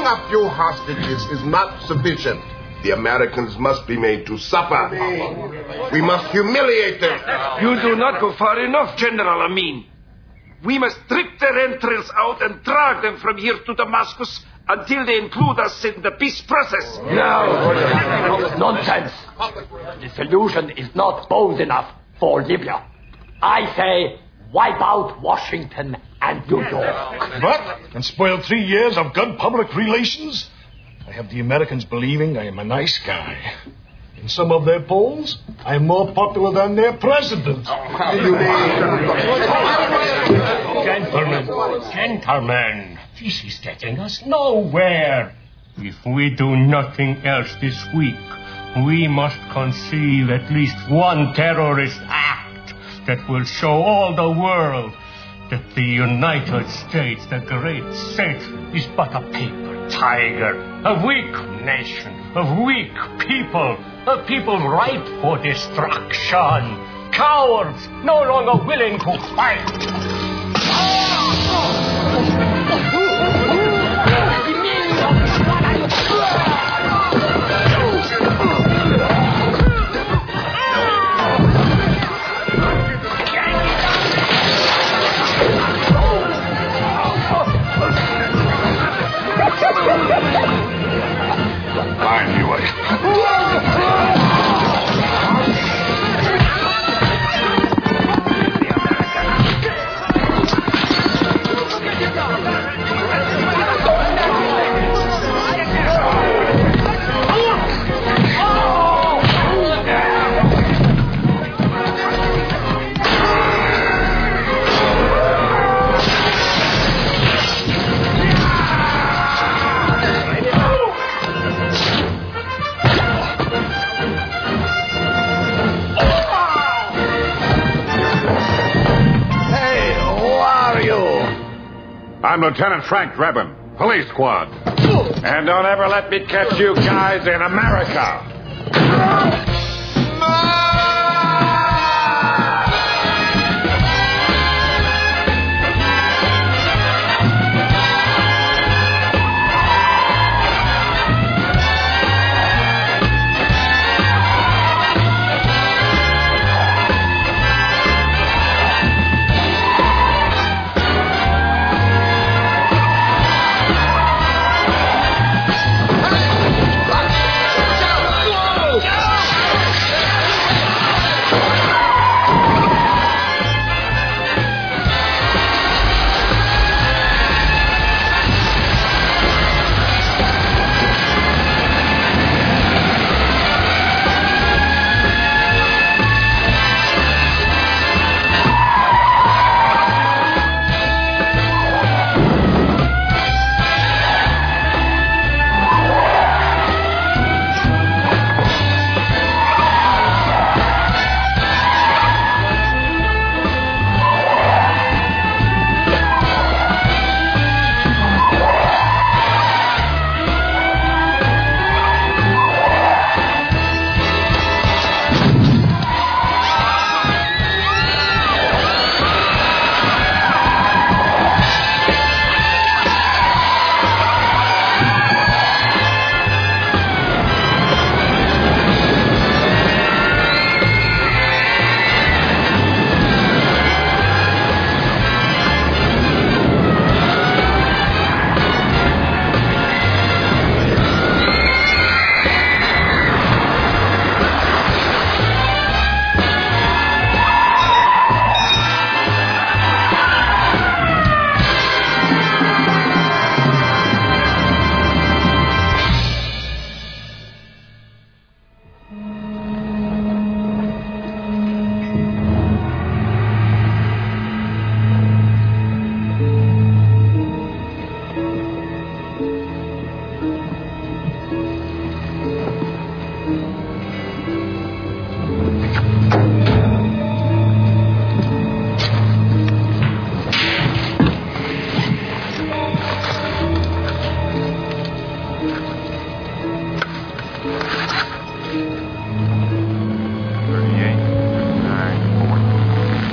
a few hostages is not sufficient. The Americans must be made to suffer. We must humiliate them. You do not go far enough, General Amin. We must rip their entrails out and drag them from here to Damascus until they include us in the peace process. No. Nonsense. The solution is not bold enough for Libya. I say wipe out Washington and New York. What? And spoil 3 years of good public relations? I have the Americans believing I am a nice guy. In some of their polls, I am more popular than their president. Gentlemen, this is getting us nowhere. If we do nothing else this week, we must conceive at least one terrorist act that will show all the world that the United States, the great state, is but a paper tiger, a weak nation, of weak people, a people ripe for destruction, cowards no longer willing to fight. I knew it. I'm Lieutenant Frank Drebin, police squad. And don't ever let me catch you guys in America.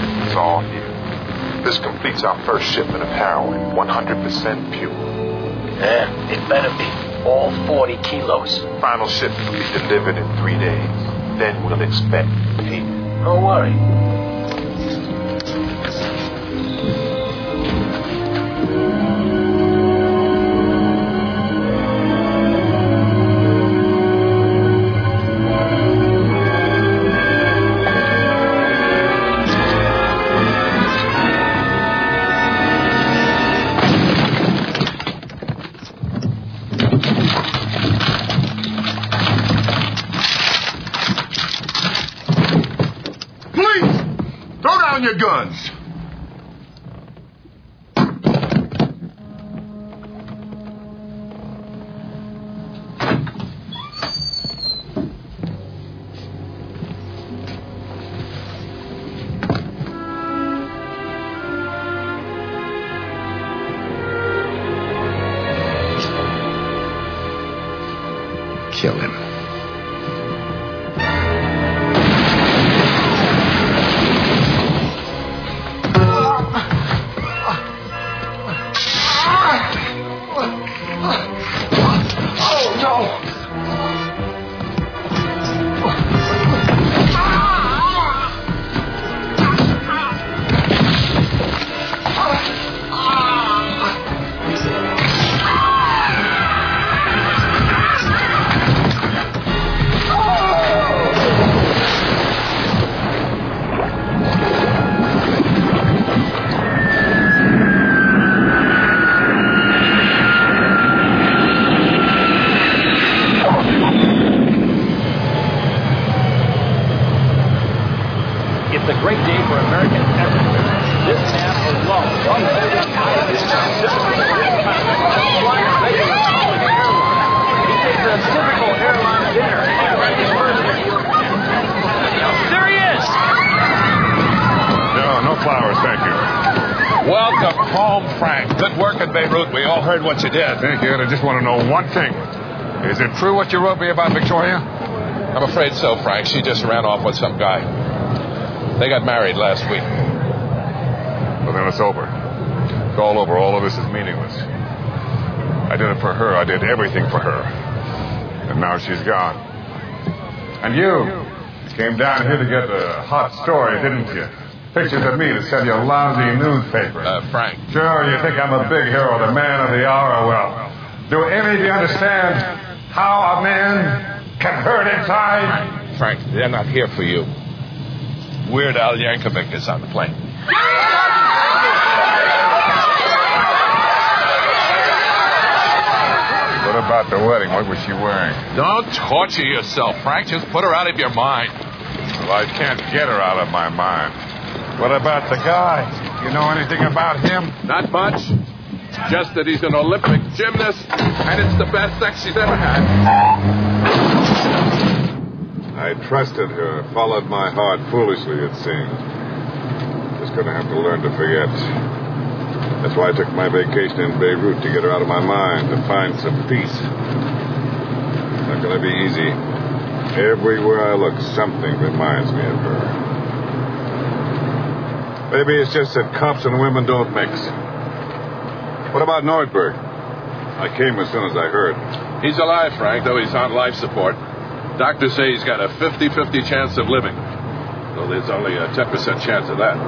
This completes our first shipment of heroin, 100% pure. It better be all 40 kilos. Final shipment will be delivered in 3 days. Then we'll expect payment. Don't worry. Your guns. Kill him. It's a great day for American everywhere. This man alone. He takes a typical airline dinner. There he is! No flowers, thank you. Welcome home, Frank. Good work in Beirut. We all heard what you did. Thank you, and I just want to know one thing. Is it true what you wrote me about Victoria? I'm afraid so, Frank. She just ran off with some guy. They got married last week. Well, then it's over. It's all over. All of this is meaningless. I did it for her. I did everything for her. And now she's gone. And you came down here to get a hot story, didn't you? Pictures of me to sell your lousy newspaper. Frank. Sure, you think I'm a big hero, the man of the hour. Well, do any of you understand how a man can hurt inside? Frank, they're not here for you. Weird Al Yankovic is on the plane. What about the wedding? What was she wearing? Don't torture yourself, Frank. Just put her out of your mind. Well, I can't get her out of my mind. What about the guy? You know anything about him? Not much. Just that he's an Olympic gymnast, and it's the best sex she's ever had. I trusted her, followed my heart foolishly, it seemed. Just gonna have to learn to forget. That's why I took my vacation in Beirut, to get her out of my mind, to find some peace. Not gonna be easy. Everywhere I look, something reminds me of her. Maybe it's just that cops and women don't mix. What about Nordberg? I came as soon as I heard. He's alive, Frank, though he's on life support. Doctors say he's got a 50-50 chance of living. Though there's only a 10% chance of that.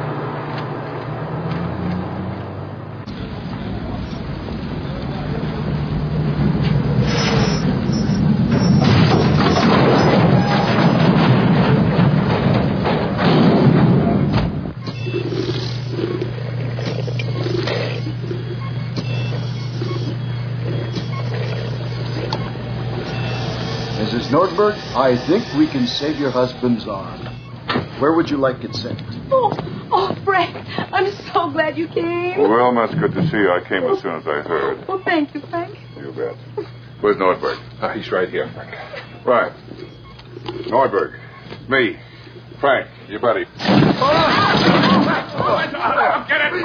Mrs. Nordberg, I think we can save your husband's arm. Where would you like it sent? Oh, Frank, I'm so glad you came. Well, that's good to see you. I came as soon as I heard. Well, thank you, Frank. You bet. Where's Nordberg? He's right here, Frank. Right. Nordberg. Me. Frank, your buddy. Get it!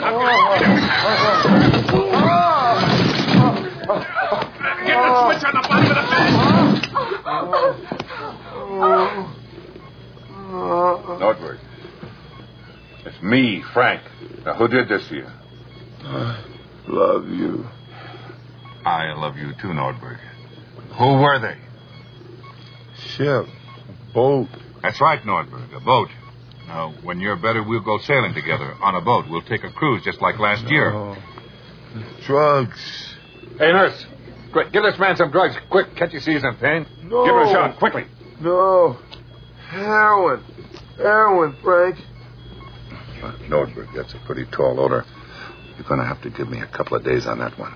Get the switch on the bottom of the bed! Nordberg. It's me, Frank. Now, who did this to you? I love you. I love you too, Nordberg. Who were they? Ship. Boat. That's right, Nordberg, a boat. Now, when you're better, we'll go sailing together on a boat. We'll take a cruise just like last year. Drugs. Hey, nurse. Quick, give this man some drugs. Quick, can't you see he's in pain? No. Give him a shot, quickly. No. Heroin. Heroin, Frank. Nordberg, that's a pretty tall order. You're going to have to give me a couple of days on that one.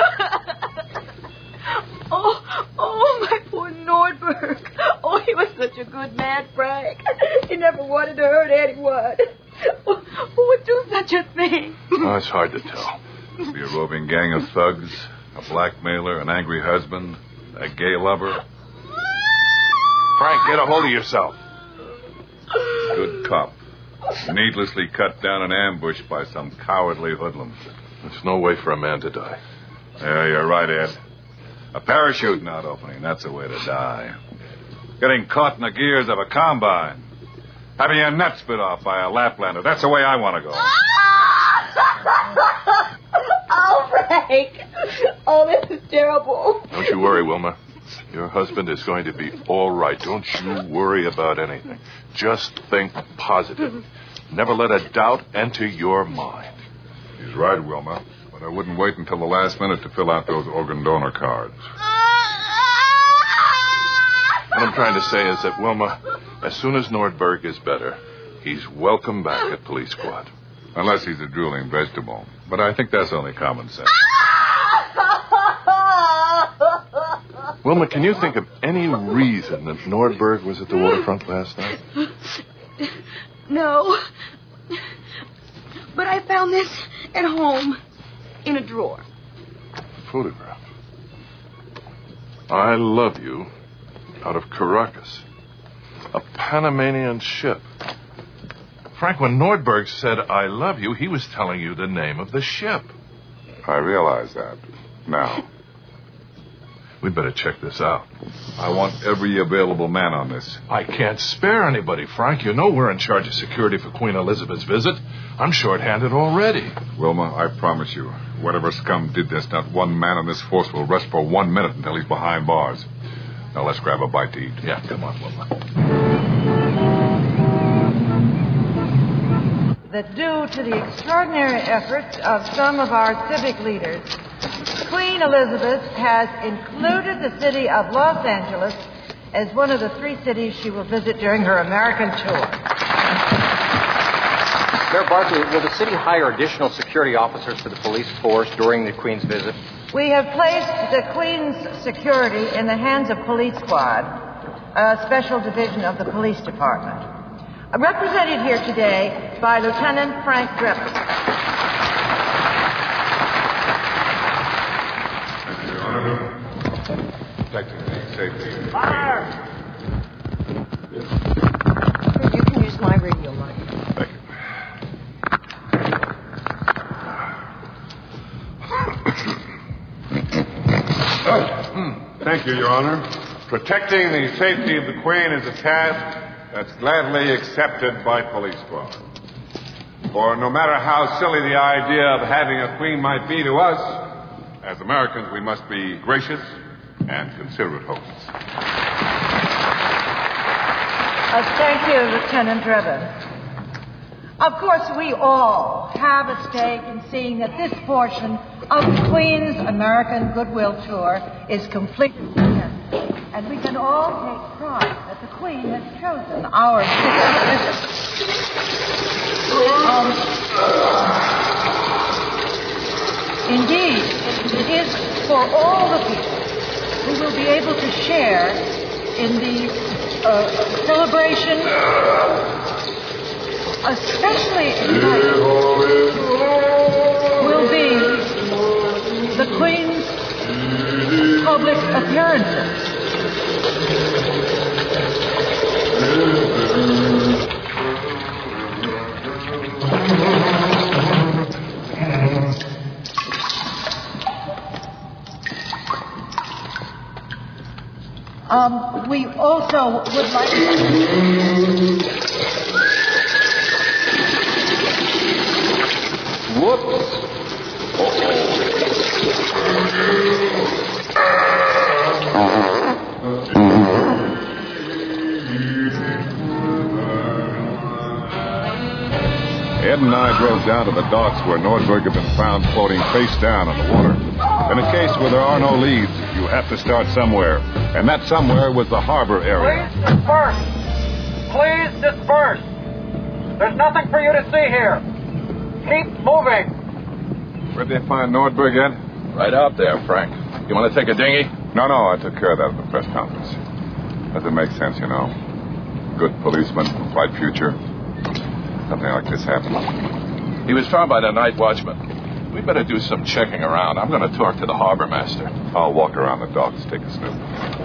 Oh, my poor Nordberg. Oh, he was such a good man, Frank. He never wanted to hurt anyone. Who would do such a thing? Oh, it's hard to tell. It'll be a roving gang of thugs, a blackmailer, an angry husband, a gay lover. Frank, get a hold of yourself. Good cop. Needlessly cut down and ambushed by some cowardly hoodlum. There's no way for a man to die. Yeah, you're right, Ed. A parachute not opening, that's the way to die. Getting caught in the gears of a combine. Having your nuts bit off by a Laplander, that's the way I want to go. Oh, Frank. Oh, this is terrible. Don't you worry, Wilma. Your husband is going to be all right. Don't you worry about anything. Just think positive. Never let a doubt enter your mind. He's right, Wilma. But I wouldn't wait until the last minute to fill out those organ donor cards. What I'm trying to say is that, Wilma, as soon as Nordberg is better, he's welcome back at Police Squad. Unless he's a drooling vegetable. But I think that's only common sense. Wilma, can you think of any reason that Nordberg was at the waterfront last night? No. But I found this at home in a drawer. Photograph. I love you out of Caracas. A Panamanian ship. Frank, when Nordberg said, I love you, he was telling you the name of the ship. I realize that. Now. We'd better check this out. I want every available man on this. I can't spare anybody, Frank. You know we're in charge of security for Queen Elizabeth's visit. I'm short-handed already. Wilma, I promise you, whatever scum did this, not one man on this force will rest for 1 minute until he's behind bars. Now let's grab a bite to eat. Yeah, come on, Wilma. That due to the extraordinary efforts of some of our civic leaders, Queen Elizabeth has included the city of Los Angeles as one of the 3 cities she will visit during her American tour. Mayor Barkley, will the city hire additional security officers for the police force during the Queen's visit? We have placed the Queen's security in the hands of Police Squad, a special division of the police department. Represented here today by Lieutenant Frank Drebin. Protecting the safety. Fire! You can use my radio line. Thank you. Thank you, Your Honor. Protecting the safety of the Queen is a task that's gladly accepted by Police Squad. For no matter how silly the idea of having a queen might be to us, as Americans, we must be gracious and considerate hosts. Thank you, Lieutenant Drebin. Of course, we all have a stake in seeing that this portion of the Queen's American Goodwill Tour is completely successful. And we can all take pride that the Queen has chosen our visit. Indeed, it is for all the people who will be able to share in the celebration, especially tonight, will be the Queen's public appearances. We also would like to... Whoops. Ed and I drove down to the docks where Nordberg had been found floating face down in the water. In a case where there are no leads, you have to start somewhere. And that somewhere was the harbor area. Please disperse. Please disperse. There's nothing for you to see here. Keep moving. Where'd they find Nordberg, Ed? Right out there, Frank. You want to take a dinghy? No, I took care of that at the press conference. Doesn't make sense, you know. Good policeman, bright future. Something like this happened. He was found by the night watchman. We better do some checking around. I'm going to talk to the harbor master. I'll walk around the docks, take a snoop.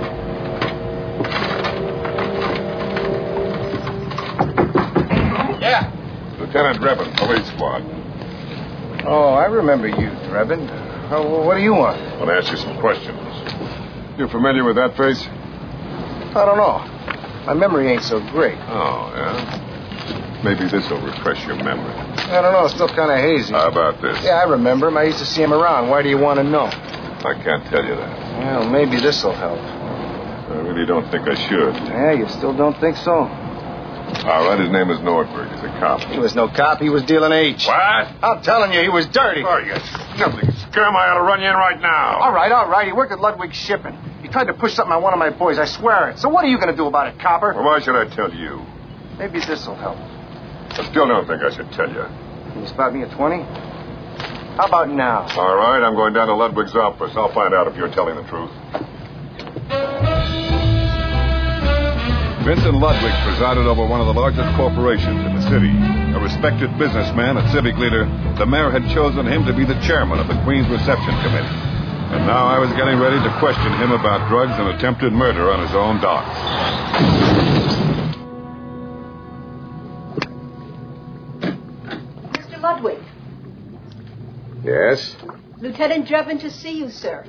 Yeah. Lieutenant Drebin, police squad. Oh, I remember you, Drebin. What do you want? I want to ask you some questions. You familiar with that face? I don't know. My memory ain't so great. Oh, yeah? Maybe this will refresh your memory. I don't know. It's still kind of hazy. How about this? Yeah, I remember him. I used to see him around. Why do you want to know? I can't tell you that. Well, maybe this will help. I really don't think I should. Yeah, you still don't think so? All right, his name is Nordberg. He's a cop. He was no cop. He was dealing H. What? I'm telling you, he was dirty. Oh, you something scum. I ought to run you in right now. All right. He worked at Ludwig Shipping. He tried to push something on one of my boys. I swear it. So what are you going to do about it, copper? Well, why should I tell you? Maybe this will help. I still don't think I should tell you. Can you spot me at 20? How about now? All right, I'm going down to Ludwig's office. I'll find out if you're telling the truth. Vincent Ludwig presided over one of the largest corporations in the city. A respected businessman and civic leader, the mayor had chosen him to be the chairman of the Queen's Reception Committee. And now I was getting ready to question him about drugs and attempted murder on his own docks. Ludwig. Yes? Lieutenant Drebin to see you, sir.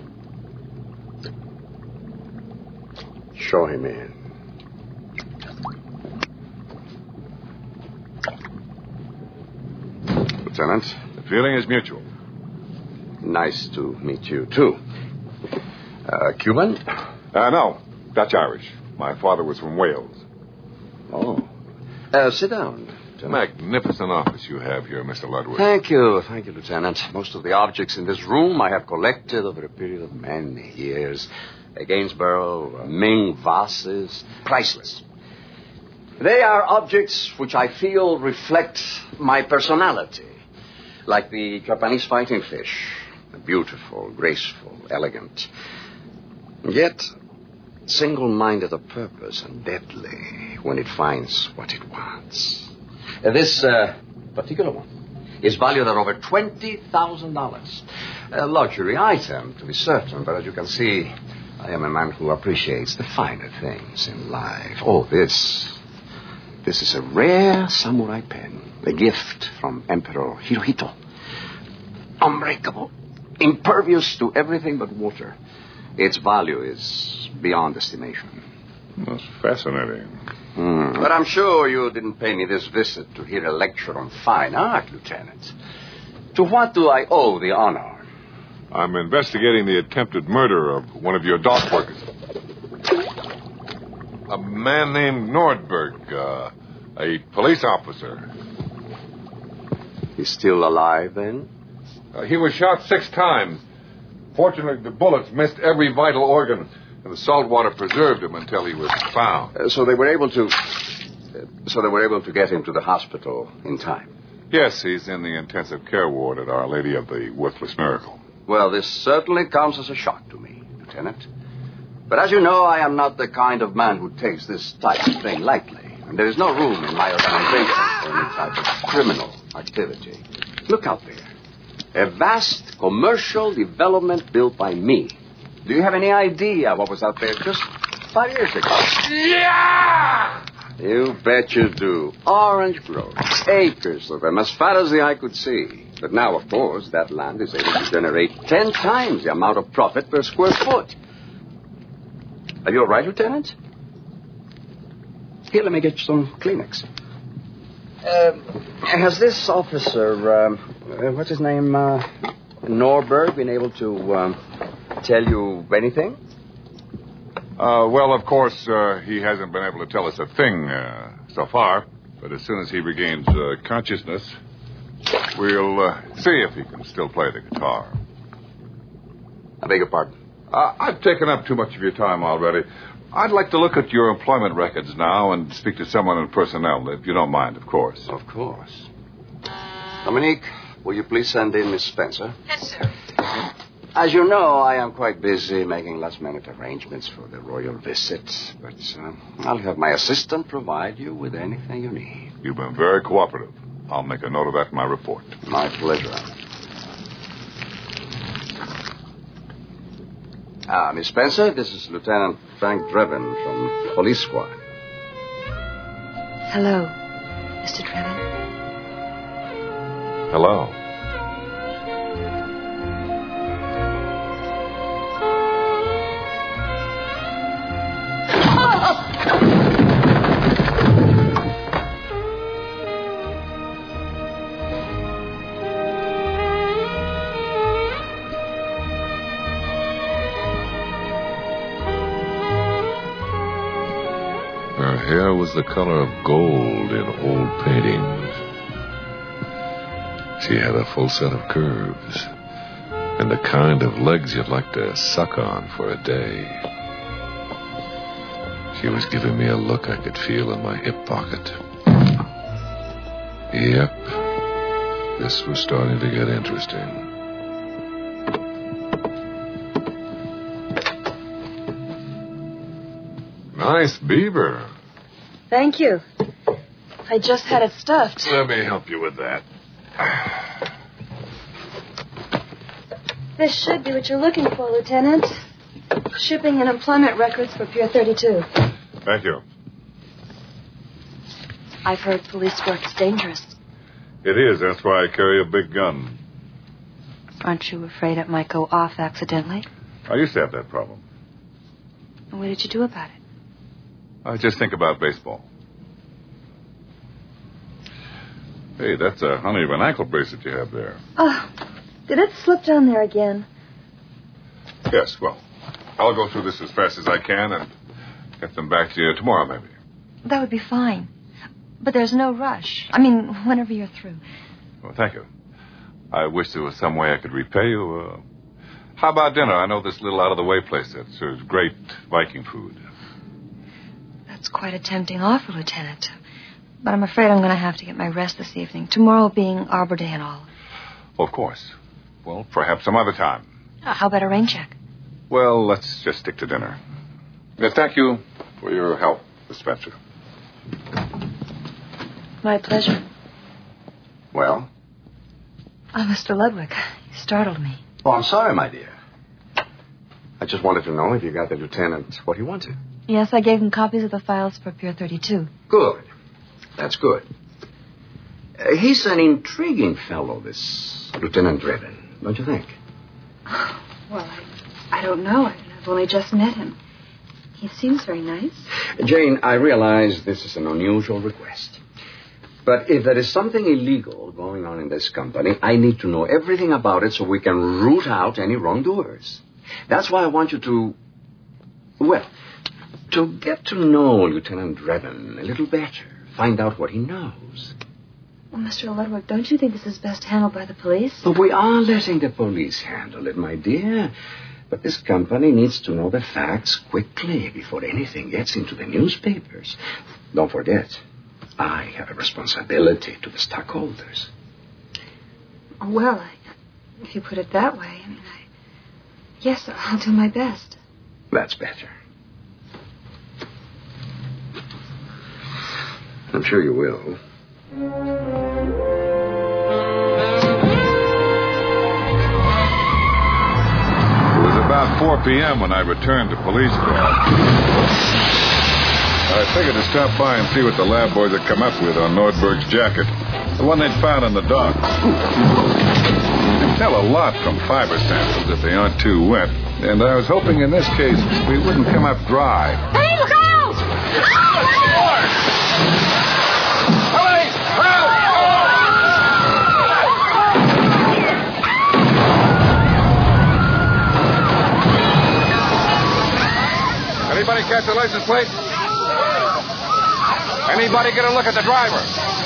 Show him in. Lieutenant, the feeling is mutual. Nice to meet you, too. Cuban? No. Dutch-Irish. My father was from Wales. Oh. Sit down. It's a magnificent office you have here, Mr. Ludwig. Thank you, Lieutenant. Most of the objects in this room I have collected over a period of many years. Gainsborough, Ming vases, priceless. They are objects which I feel reflect my personality, like the Japanese fighting fish, beautiful, graceful, elegant, yet single-minded of purpose and deadly when it finds what it wants. This particular one is valued at over $20,000. A luxury item, to be certain, but as you can see, I am a man who appreciates the finer things in life. Oh, this is a rare samurai pen, a gift from Emperor Hirohito. Unbreakable, impervious to everything but water. Its value is beyond estimation. That's fascinating. But I'm sure you didn't pay me this visit to hear a lecture on fine art, Lieutenant. To what do I owe the honor? I'm investigating the attempted murder of one of your dock workers. A man named Nordberg, a police officer. He's still alive, then? He was shot 6 times. Fortunately, the bullets missed every vital organ, and the salt water preserved him until he was found. So they were able to get him to the hospital in time. Yes, he's in the intensive care ward at Our Lady of the Worthless Miracle. Well, this certainly comes as a shock to me, Lieutenant. But as you know, I am not the kind of man who takes this type of thing lightly. And there is no room in my organization for any type of criminal activity. Look out there. A vast commercial development built by me. Do you have any idea what was out there just 5 years ago? Yeah! You bet you do. Orange groves, acres of them, as far as the eye could see. But now, of course, that land is able to generate 10 times the amount of profit per square foot. Are you all right, Lieutenant? Here, let me get you some Kleenex. Has this officer, what's his name, Norberg, been able to tell you anything? Well, of course, he hasn't been able to tell us a thing so far. But as soon as he regains consciousness, we'll see if he can still play the guitar. I beg your pardon? I've taken up too much of your time already. I'd like to look at your employment records now and speak to someone in personnel, if you don't mind, of course. Of course. Dominique, will you please send in Miss Spencer? Yes, sir. As you know, I am quite busy making last-minute arrangements for the royal visit, but I'll have my assistant provide you with anything you need. You've been very cooperative. I'll make a note of that in my report. My pleasure. Miss Spencer, this is Lieutenant Frank Drebin from Police Squad. Hello, Mr. Drebin. Hello. Her hair was the color of gold in old paintings. She had a full set of curves and the kind of legs you'd like to suck on for a day. She was giving me a look I could feel in my hip pocket. Yep, this was starting to get interesting. Nice beaver. Thank you. I just had it stuffed. Let me help you with that. This should be what you're looking for, Lieutenant. Shipping and employment records for Pier 32. Thank you. I've heard police work is dangerous. It is. That's why I carry a big gun. Aren't you afraid it might go off accidentally? I used to have that problem. And what did you do about it? I just think about baseball. Hey, that's a honey of an ankle bracelet you have there. Oh, did it slip down there again? Yes, well, I'll go through this as fast as I can and get them back to you tomorrow, maybe. That would be fine. But there's no rush. I mean, whenever you're through. Well, thank you. I wish there was some way I could repay you. How about dinner? I know this little out-of-the-way place that serves great Viking food. That's quite a tempting offer, Lieutenant. But I'm afraid I'm going to have to get my rest this evening. Tomorrow being Arbor Day and all. Well, of course. Well, perhaps some other time. How about a rain check? Well, let's just stick to dinner. Thank you for your help, Miss Spencer. My pleasure. Well? Oh, Mr. Ludwig, you startled me. Oh, I'm sorry, my dear. I just wanted to know if you got the lieutenant what he wanted. Yes, I gave him copies of the files for Pier 32. Good. That's good. He's an intriguing fellow, this Lieutenant Drebin, don't you think? Well, I don't know. I've only just met him. He seems very nice. Jane, I realize this is an unusual request. But if there is something illegal going on in this company, I need to know everything about it so we can root out any wrongdoers. That's why I want you to, well, to get to know Lieutenant Drebin a little better. Find out what he knows. Well, Mr. Ludwig, don't you think this is best handled by the police? But we are letting the police handle it, my dear. But this company needs to know the facts quickly before anything gets into the newspapers. Don't forget, I have a responsibility to the stockholders. Well, if you put it that way, yes, I'll do my best. That's better. I'm sure you will. It was about 4 p.m. when I returned to police squad. I figured to stop by and see what the lab boys had come up with on Nordberg's jacket. The one they'd found in the dock. You can tell a lot from fiber samples if they aren't too wet. And I was hoping in this case we wouldn't come up dry. Hey, look out! Hurry! catch the license plate? Anybody get a look at the driver?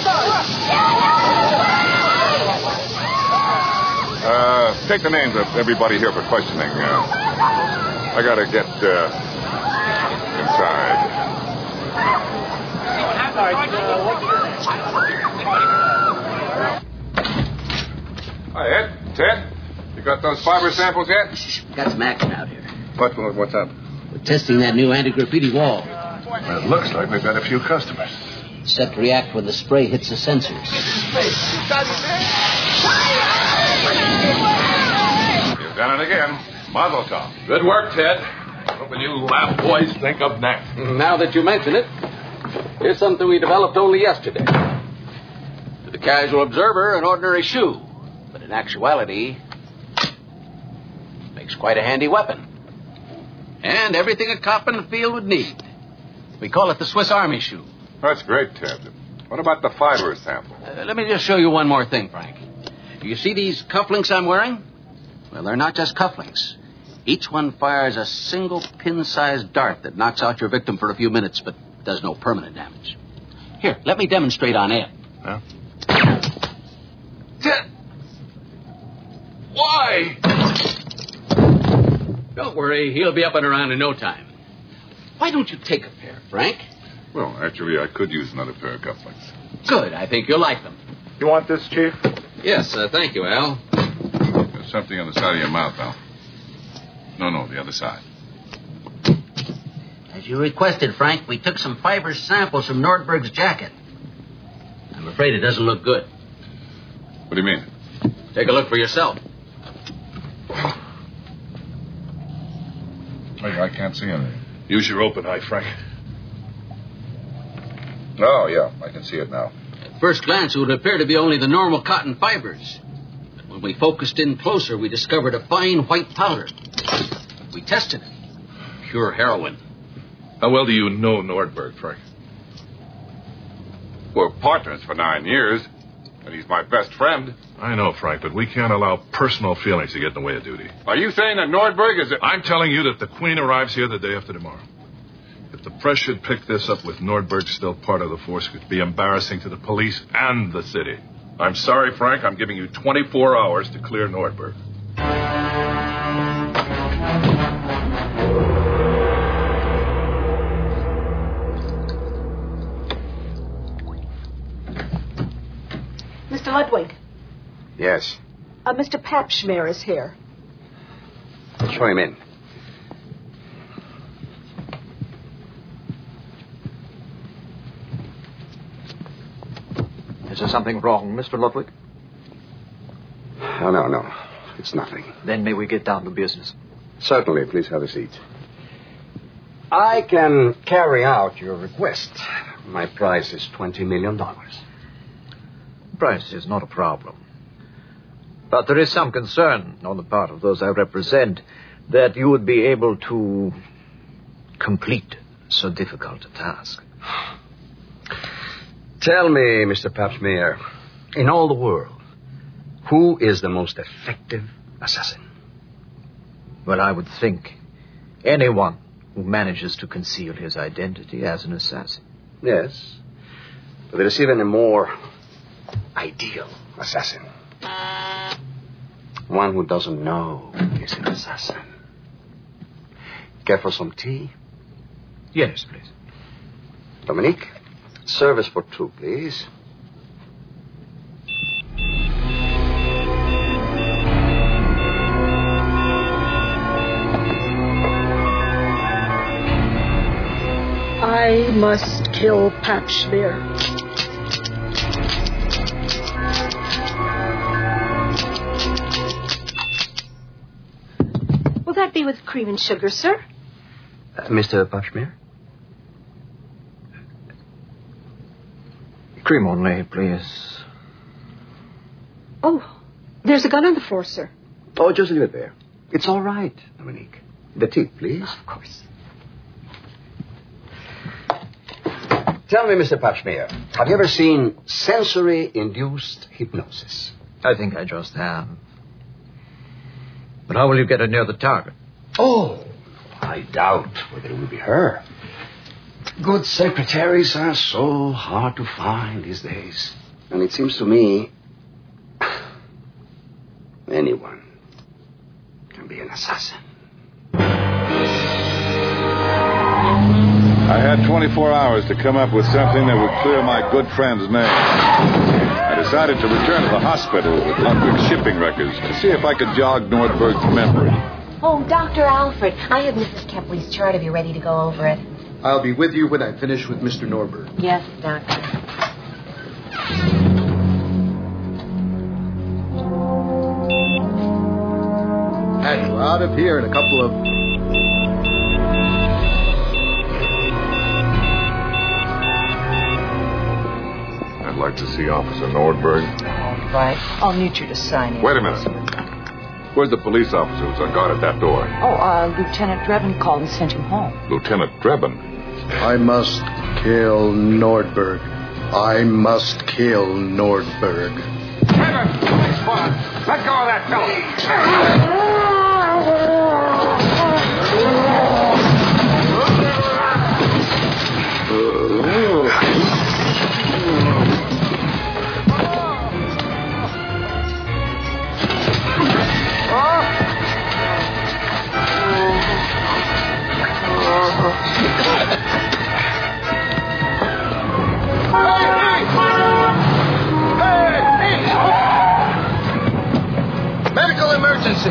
Take the names of everybody here for questioning. I gotta get inside. Hi, Ed. Ted, you got those fiber samples yet? Got some action out here. What's up? We're testing that new anti-graffiti wall. Well, it looks like we've got a few customers. Set to react when the spray hits the sensors. You've done it again. Mazel tov. Good work, Ted. Hoping you lab boys think of next. Now that you mention it, here's something we developed only yesterday. To the casual observer, an ordinary shoe. But in actuality, makes quite a handy weapon. And everything a cop in the field would need. We call it the Swiss Army shoe. That's great, Ted. What about the fiber sample? Let me just show you one more thing, Frank. You see these cufflinks I'm wearing? Well, they're not just cufflinks. Each one fires a single pin-sized dart that knocks out your victim for a few minutes, but does no permanent damage. Here, let me demonstrate on Ed. Huh? Ted! Why? Don't worry, he'll be up and around in no time. Why don't you take a pair, Frank? Well, actually, I could use another pair of cufflinks. Good, I think you'll like them. You want this, Chief? Yes, thank you, Al. There's something on the side of your mouth, Al. No, the other side. As you requested, Frank, we took some fiber samples from Nordberg's jacket. I'm afraid it doesn't look good. What do you mean? Take a look for yourself. I can't see anything. Use your open eye, Frank. Oh, yeah, I can see it now. At first glance, it would appear to be only the normal cotton fibers. But when we focused in closer, we discovered a fine white powder. We tested it. Pure heroin. How well do you know Nordberg, Frank? We're partners for 9 years, and he's my best friend. I know, Frank, but we can't allow personal feelings to get in the way of duty. Are you saying that Nordberg is... I'm telling you that the Queen arrives here the day after tomorrow. If the press should pick this up with Nordberg still part of the force, it could be embarrassing to the police and the city. I'm sorry, Frank. I'm giving you 24 hours to clear Nordberg. Mr. Ludwig, Yes. Mr. Papschmer is here. Show him in. Is there something wrong, Mr. Ludwig? Oh, no. It's nothing. Then may we get down to business? Certainly. Please have a seat. I can carry out your request. My price is $20 million. Price is not a problem. But there is some concern on the part of those I represent that you would be able to complete so difficult a task. Tell me, Mr. Papschmer, in all the world, who is the most effective assassin? Well, I would think anyone who manages to conceal his identity as an assassin. Yes, but there is even a more ideal assassin. One who doesn't know he's an assassin. Care for some tea? Yes, please. Dominique, service for two, please. I must kill Papschmer. Will that be with cream and sugar, sir? Mr. Papschmer? Cream only, please. Oh, there's a gun on the floor, sir. Oh, just leave it there. It's all right, Dominique. The tea, please. Of course. Tell me, Mr. Papschmer, have you ever seen sensory-induced hypnosis? I think I just have. But how will you get her near the target? Oh, I doubt whether it will be her. Good secretaries are so hard to find these days. And it seems to me anyone can be an assassin. I had 24 hours to come up with something that would clear my good friend's name. I decided to return to the hospital with Ludwig's shipping records to see if I could jog Nordberg's memory. Oh, Dr. Alfred, I have Mrs. Kepley's chart if you're ready to go over it. I'll be with you when I finish with Mr. Nordberg. Yes, Doctor. And we're out of here in a couple of... I'd like to see Officer Nordberg. All right. I'll need you to sign in. Wait a minute. Where's the police officer who's on guard at that door? Lieutenant Drebin called and sent him home. Lieutenant Drebin? I must kill Nordberg. I must kill Nordberg. Drebin! Police squad! Let go of that fellow! Medical emergency.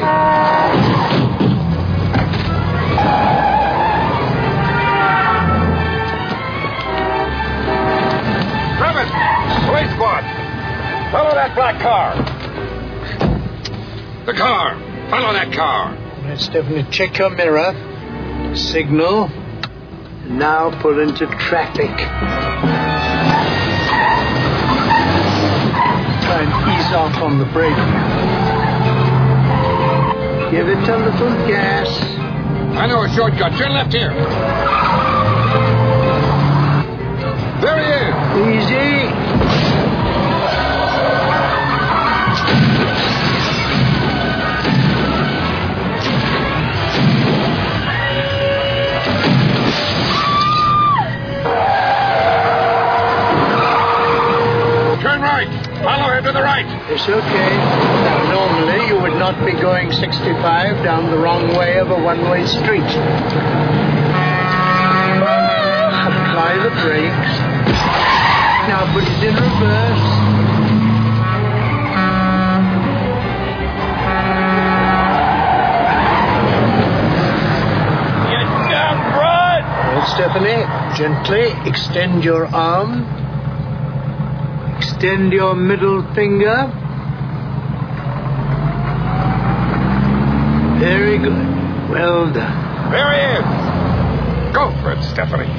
Drebin! Police squad! Follow that black car! The car! Follow that car! Right, Stephanie, check your mirror. Signal. Now pull into traffic. Try and ease off on the brake. Give it a little gas. I know a shortcut. Turn left here. There he is. Easy. Turn right. Follow him to the right. It's okay. Now, normally you would not be going 65 down the wrong way of a one-way street. Apply the brakes. Now put it in reverse. You damn right. Well, Stephanie, gently extend your arm. Extend your middle finger. Very good. Well done. There he is. Go for it, Stephanie.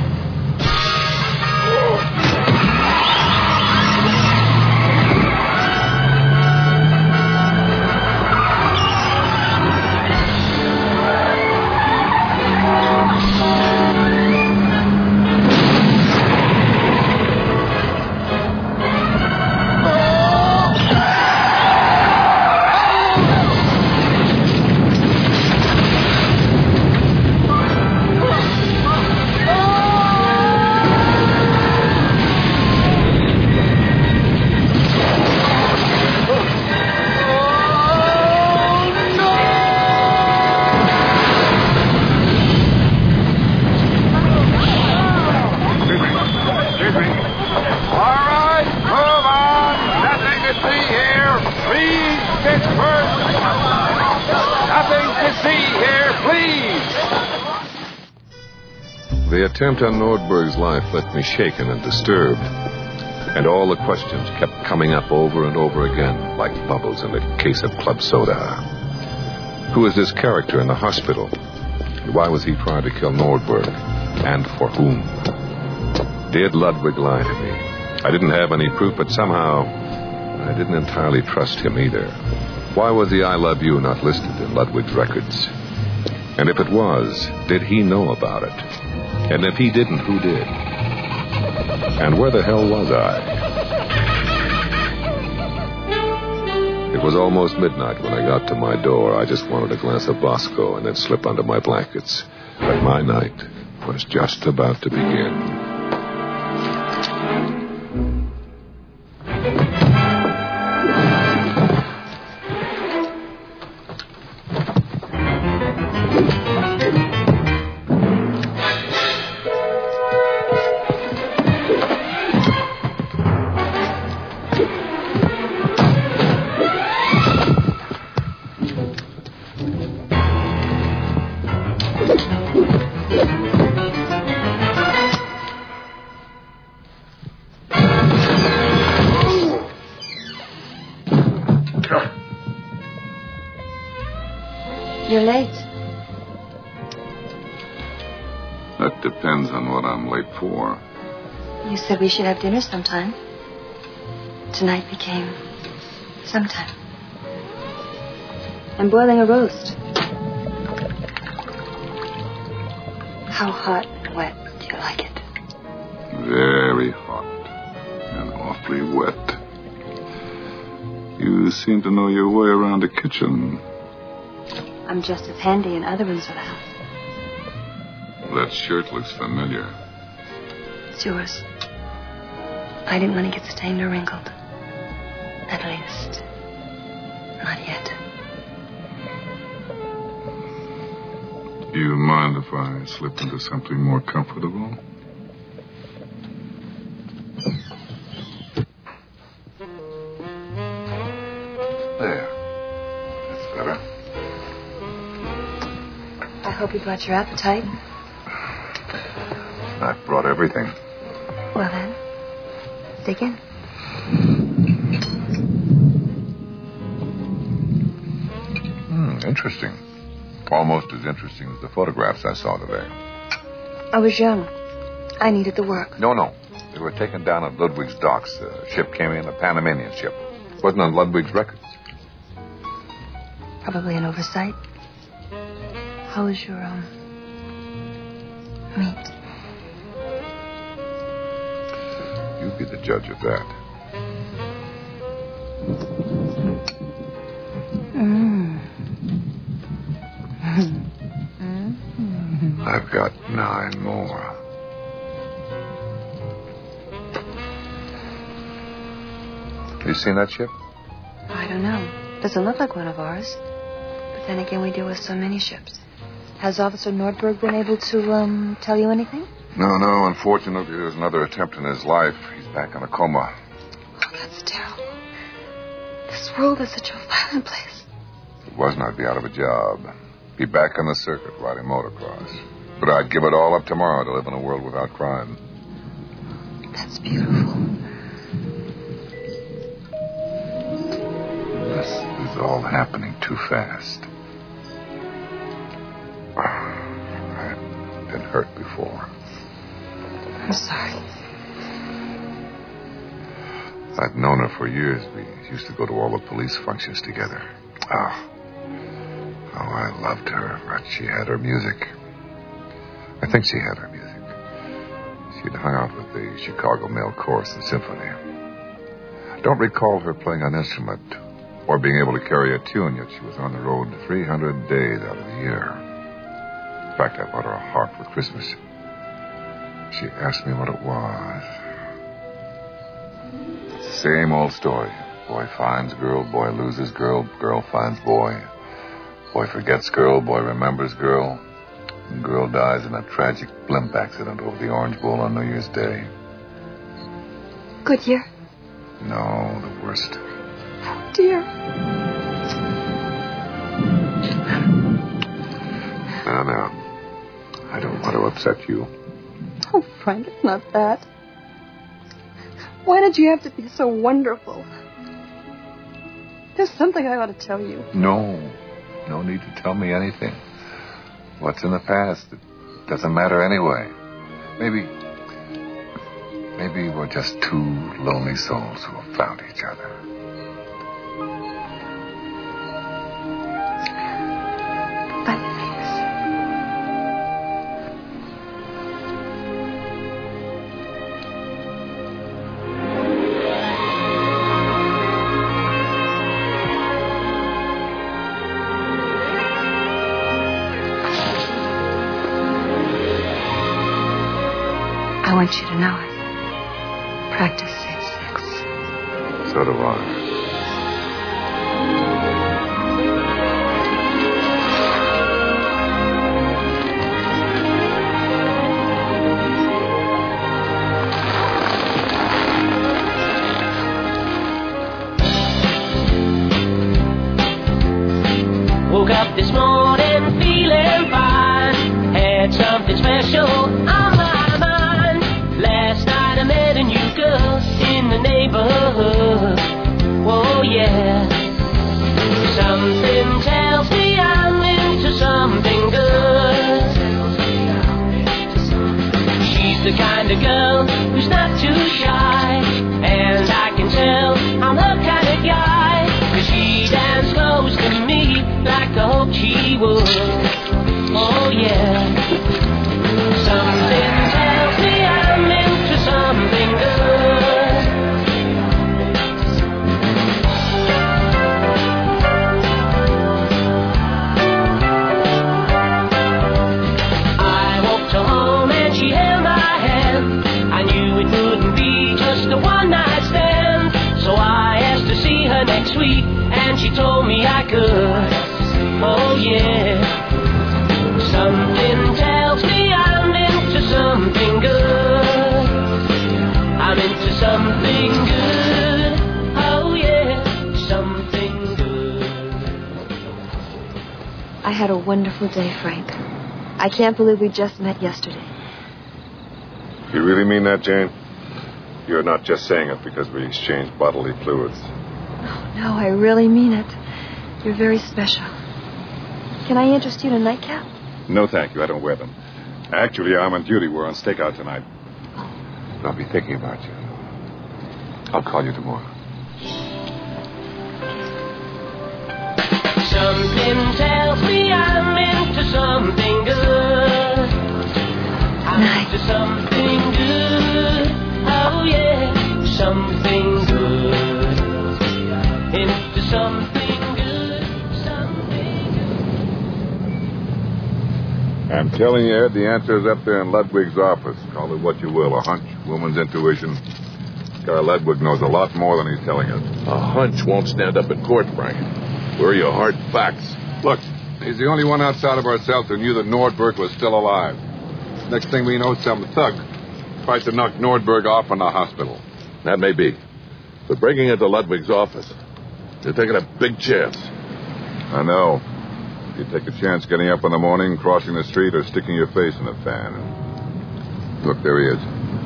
The attempt on Nordberg's life left me shaken and disturbed. And all the questions kept coming up over and over again, like bubbles in a case of club soda. Who is this character in the hospital? And why was he trying to kill Nordberg? And for whom? Did Ludwig lie to me? I didn't have any proof, but somehow I didn't entirely trust him either. Why was the I Love You not listed in Ludwig's records? And if it was, did he know about it? And if he didn't, who did? And where the hell was I? It was almost midnight when I got to my door. I just wanted a glass of Bosco and then slip under my blankets. But my night was just about to begin. You're late. That depends on what I'm late for. You said we should have dinner sometime. Tonight became sometime. I'm boiling a roast. How hot and wet do you like it? Very hot and awfully wet. You seem to know your way around the kitchen. I'm just as handy in other rooms of the house. That shirt looks familiar. It's yours. I didn't want to get stained or wrinkled. At least, not yet. Do you mind if I slip into something more comfortable? There. That's better. I hope you brought your appetite. I've brought everything. Well then, dig in. Interesting. Almost as interesting as the photographs I saw today. I was young. I needed the work. No. They were taken down at Ludwig's docks. A ship came in, a Panamanian ship. Wasn't on Ludwig's records. Probably an oversight. How was your, meat? You be the judge of that. I've got 9 more. You seen that ship? I don't know. Doesn't look like one of ours. But then again, we deal with so many ships. Has Officer Nordberg been able to, tell you anything? No. Unfortunately, there's another attempt in his life. He's back in a coma. Oh, that's terrible. This world is such a violent place. If it wasn't, I'd be out of a job. Be back on the circuit riding motocross. But I'd give it all up tomorrow to live in a world without crime. That's beautiful. This is all happening too fast. I've been hurt before. I'm sorry. I've known her for years. We used to go to all the police functions together. Oh, I loved her. But she had her music. I think she had her music. She'd hung out with the Chicago Male Chorus and Symphony. I don't recall her playing an instrument or being able to carry a tune, yet she was on the road 300 days out of the year. In fact, I bought her a harp for Christmas. She asked me what it was. Same old story. Boy finds girl, boy loses girl, girl finds boy. Boy forgets girl, boy remembers girl. And girl dies in a tragic blimp accident over the Orange Bowl on New Year's Day. Goodyear? No, the worst. Oh, dear. Now. I don't want to upset you. Oh, Frank, it's not that. Why did you have to be so wonderful? There's something I ought to tell you. No need to tell me anything. What's in the past, it doesn't matter anyway. Maybe we're just 2 lonely souls who have found each other. want you to know I practice safe sex. So do I. Woke up this morning feeling fine. Had something special on my mind. Last night I met a new girl in the neighborhood. Oh yeah. Something tells me I'm into something good. She's the kind of girl who's not too shy, and I can tell I'm her kind of guy. 'Cause she damn close to me like I hoped she would. Oh yeah. Something tells me I'm into something good. I walked her home and she held my hand. I knew it wouldn't be just a one night stand. So I asked to see her next week, and she told me I could. Oh yeah. Something tells me I'm into something good. I'm into something good. Oh yeah, something good. I had a wonderful day, Frank. I can't believe we just met yesterday. You really mean that, Jane? You're not just saying it because we exchanged bodily fluids. No, I really mean it. You're very special. Can I interest you in a nightcap? No, thank you. I don't wear them. Actually, I'm on duty. We're on stakeout tonight. I'll be thinking about you. I'll call you tomorrow. Something tells me I'm into something good. I'm into something good. Oh yeah, something good. Into something good. Something good. I'm telling you, Ed, the answer is up there in Ludwig's office. Call it what you will, a hunch, woman's intuition. Guy Ludwig knows a lot more than he's telling us. A hunch won't stand up in court, Frank. Where are your hard facts? Look, he's the only one outside of ourselves who knew that Nordberg was still alive. Next thing we know, some thug tried to knock Nordberg off in the hospital. That may be. But breaking into Ludwig's office, you're taking a big chance. I know. You take a chance getting up in the morning, crossing the street, or sticking your face in a fan. Look, there he is.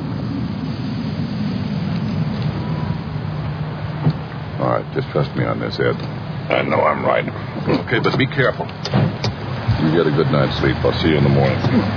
All right, just trust me on this, Ed. I know I'm right. Okay, but be careful. You get a good night's sleep. I'll see you in the morning.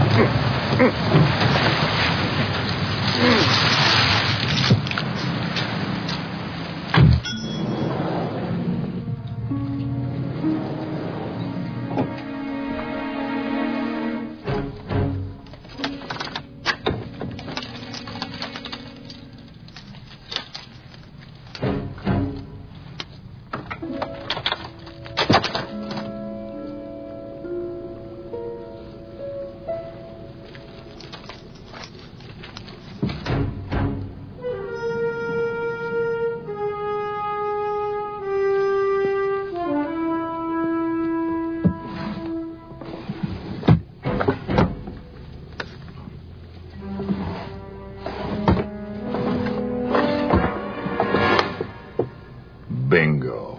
Bingo.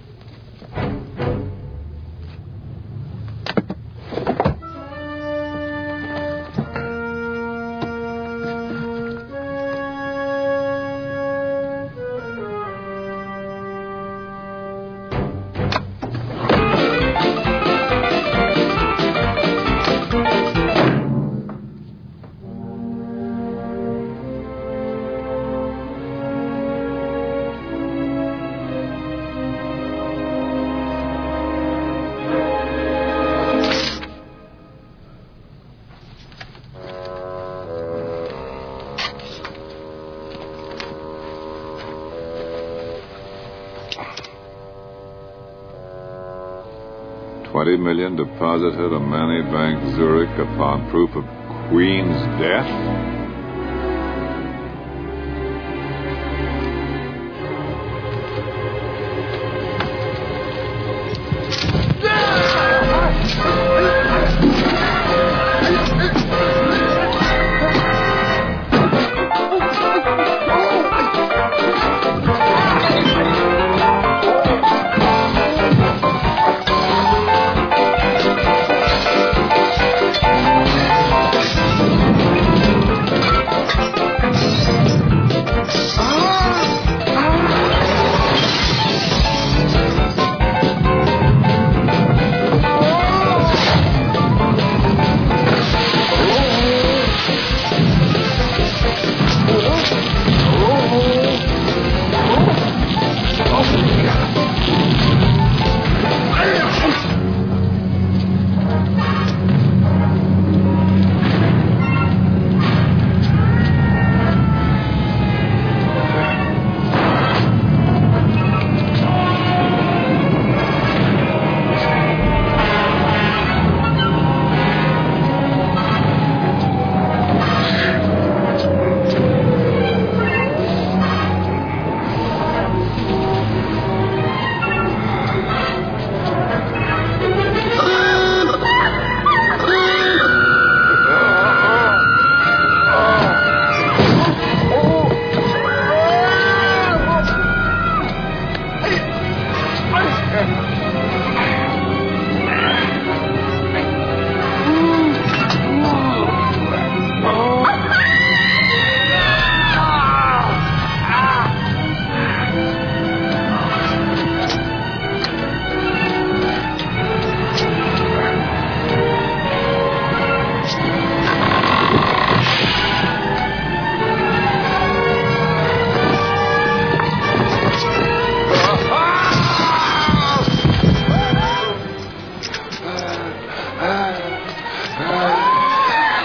$20 million deposited at Manny Bank, Zurich, upon proof of Queen's death?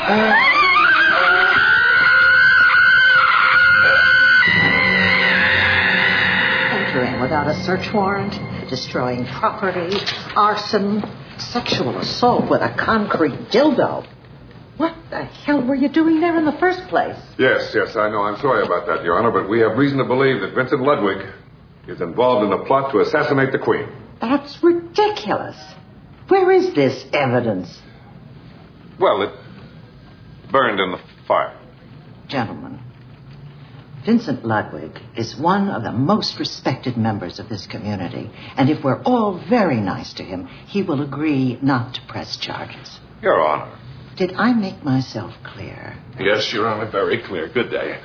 Entering without a search warrant, destroying property, arson, sexual assault with a concrete dildo. What the hell were you doing there in the first place? Yes, I know. I'm sorry about that, Your Honor, but we have reason to believe that Vincent Ludwig is involved in a plot to assassinate the Queen. That's ridiculous. Where is this evidence? Well, it burned in the fire. Gentlemen, Vincent Ludwig is one of the most respected members of this community, and if we're all very nice to him, he will agree not to press charges. Your Honor. Did I make myself clear? Yes, Your Honor, very clear. Good day.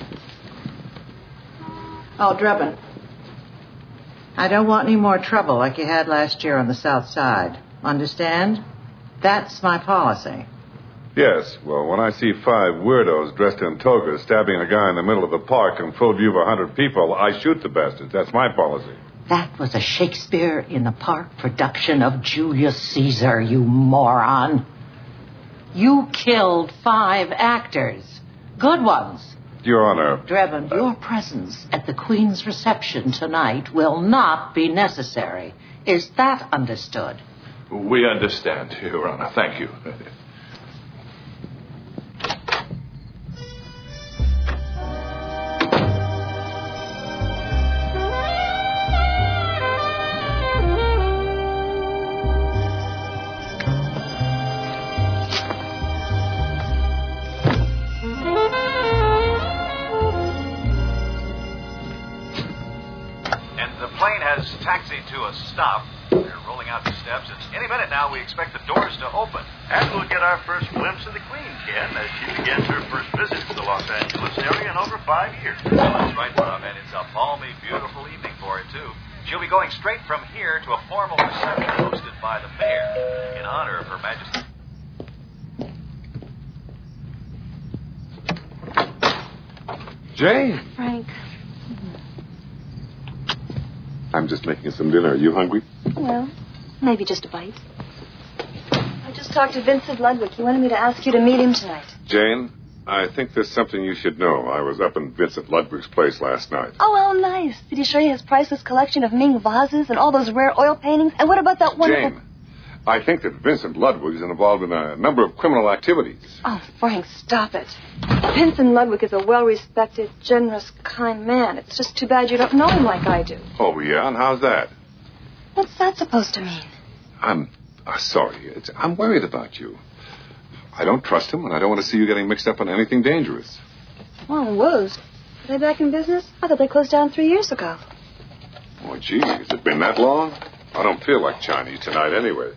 Oh, Drebin, I don't want any more trouble like you had last year on the South Side. Understand? That's my policy. Yes, well, when I see 5 weirdos dressed in togas stabbing a guy in the middle of the park in full view of 100 people, I shoot the bastards. That's my policy. That was a Shakespeare in the Park production of Julius Caesar, you moron. You killed 5 actors. Good ones. Your Honor. Drebin, your presence at the Queen's reception tonight will not be necessary. Is that understood? We understand, Your Honor. Thank you. Taxied to a stop. They're rolling out the steps. It's any minute now we expect the doors to open. And we'll get our first glimpse of the Queen, Ken, as she begins her first visit to the Los Angeles area in over 5 years. Well, that's right, Bob, and it's a balmy, beautiful evening for her, too. She'll be going straight from here to a formal reception hosted by the mayor in honor of Her Majesty. Jane. Frank. I'm just making some dinner. Are you hungry? Well, maybe just a bite. I just talked to Vincent Ludwig. He wanted me to ask you to meet him tonight. Jane, I think there's something you should know. I was up in Vincent Ludwig's place last night. Oh, well, nice. Did he show you his priceless collection of Ming vases and all those rare oil paintings? And what about that wonderful... Jane, I think that Vincent Ludwig is involved in a number of criminal activities. Oh, Frank, stop it. Vincent Ludwig is a well-respected, generous, kind man. It's just too bad you don't know him like I do. Oh, yeah? And how's that? What's that supposed to mean? I'm sorry. I'm worried about you. I don't trust him, and I don't want to see you getting mixed up in anything dangerous. Well, woes. Are they back in business? I thought they closed down 3 years ago. Oh, gee, has it been that long? I don't feel like Chinese tonight anyway.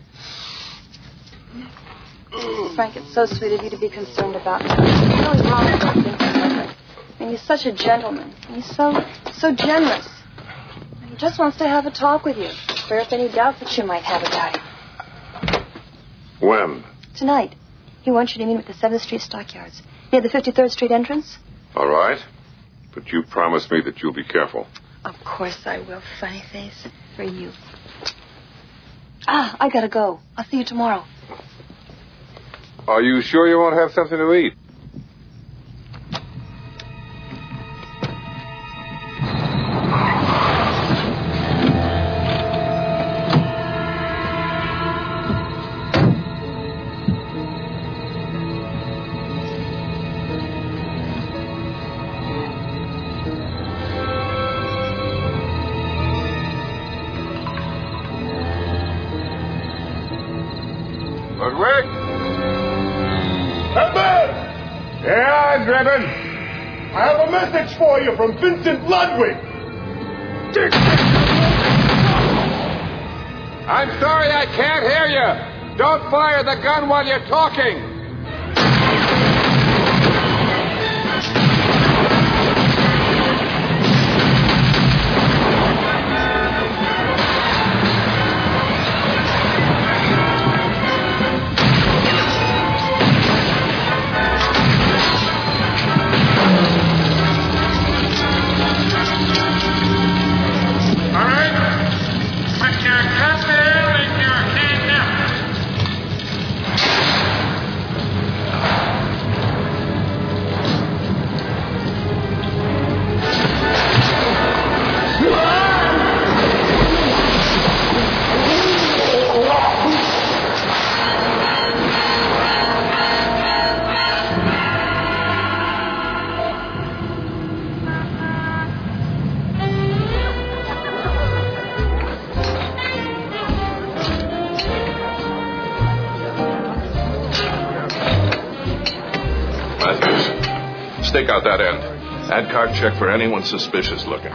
Frank, it's so sweet of you to be concerned about me. There's really wrong about Vincent Ludwig. I mean, he's such a gentleman. He's so generous. He just wants to have a talk with you. Clear up any doubts that you might have about him. When? Tonight. He wants you to meet him at the 7th Street Stockyards, near the 53rd Street entrance. All right. But you promise me that you'll be careful. Of course I will, funny face. For you. I gotta go. I'll see you tomorrow. Are you sure you won't have something to eat? Ludwig? Edmund! Yeah, Drebin? I have a message for you from Vincent Ludwig. I'm sorry I can't hear you. Don't fire the gun while you're talking. Stake out that end. Adcar, check for anyone suspicious looking.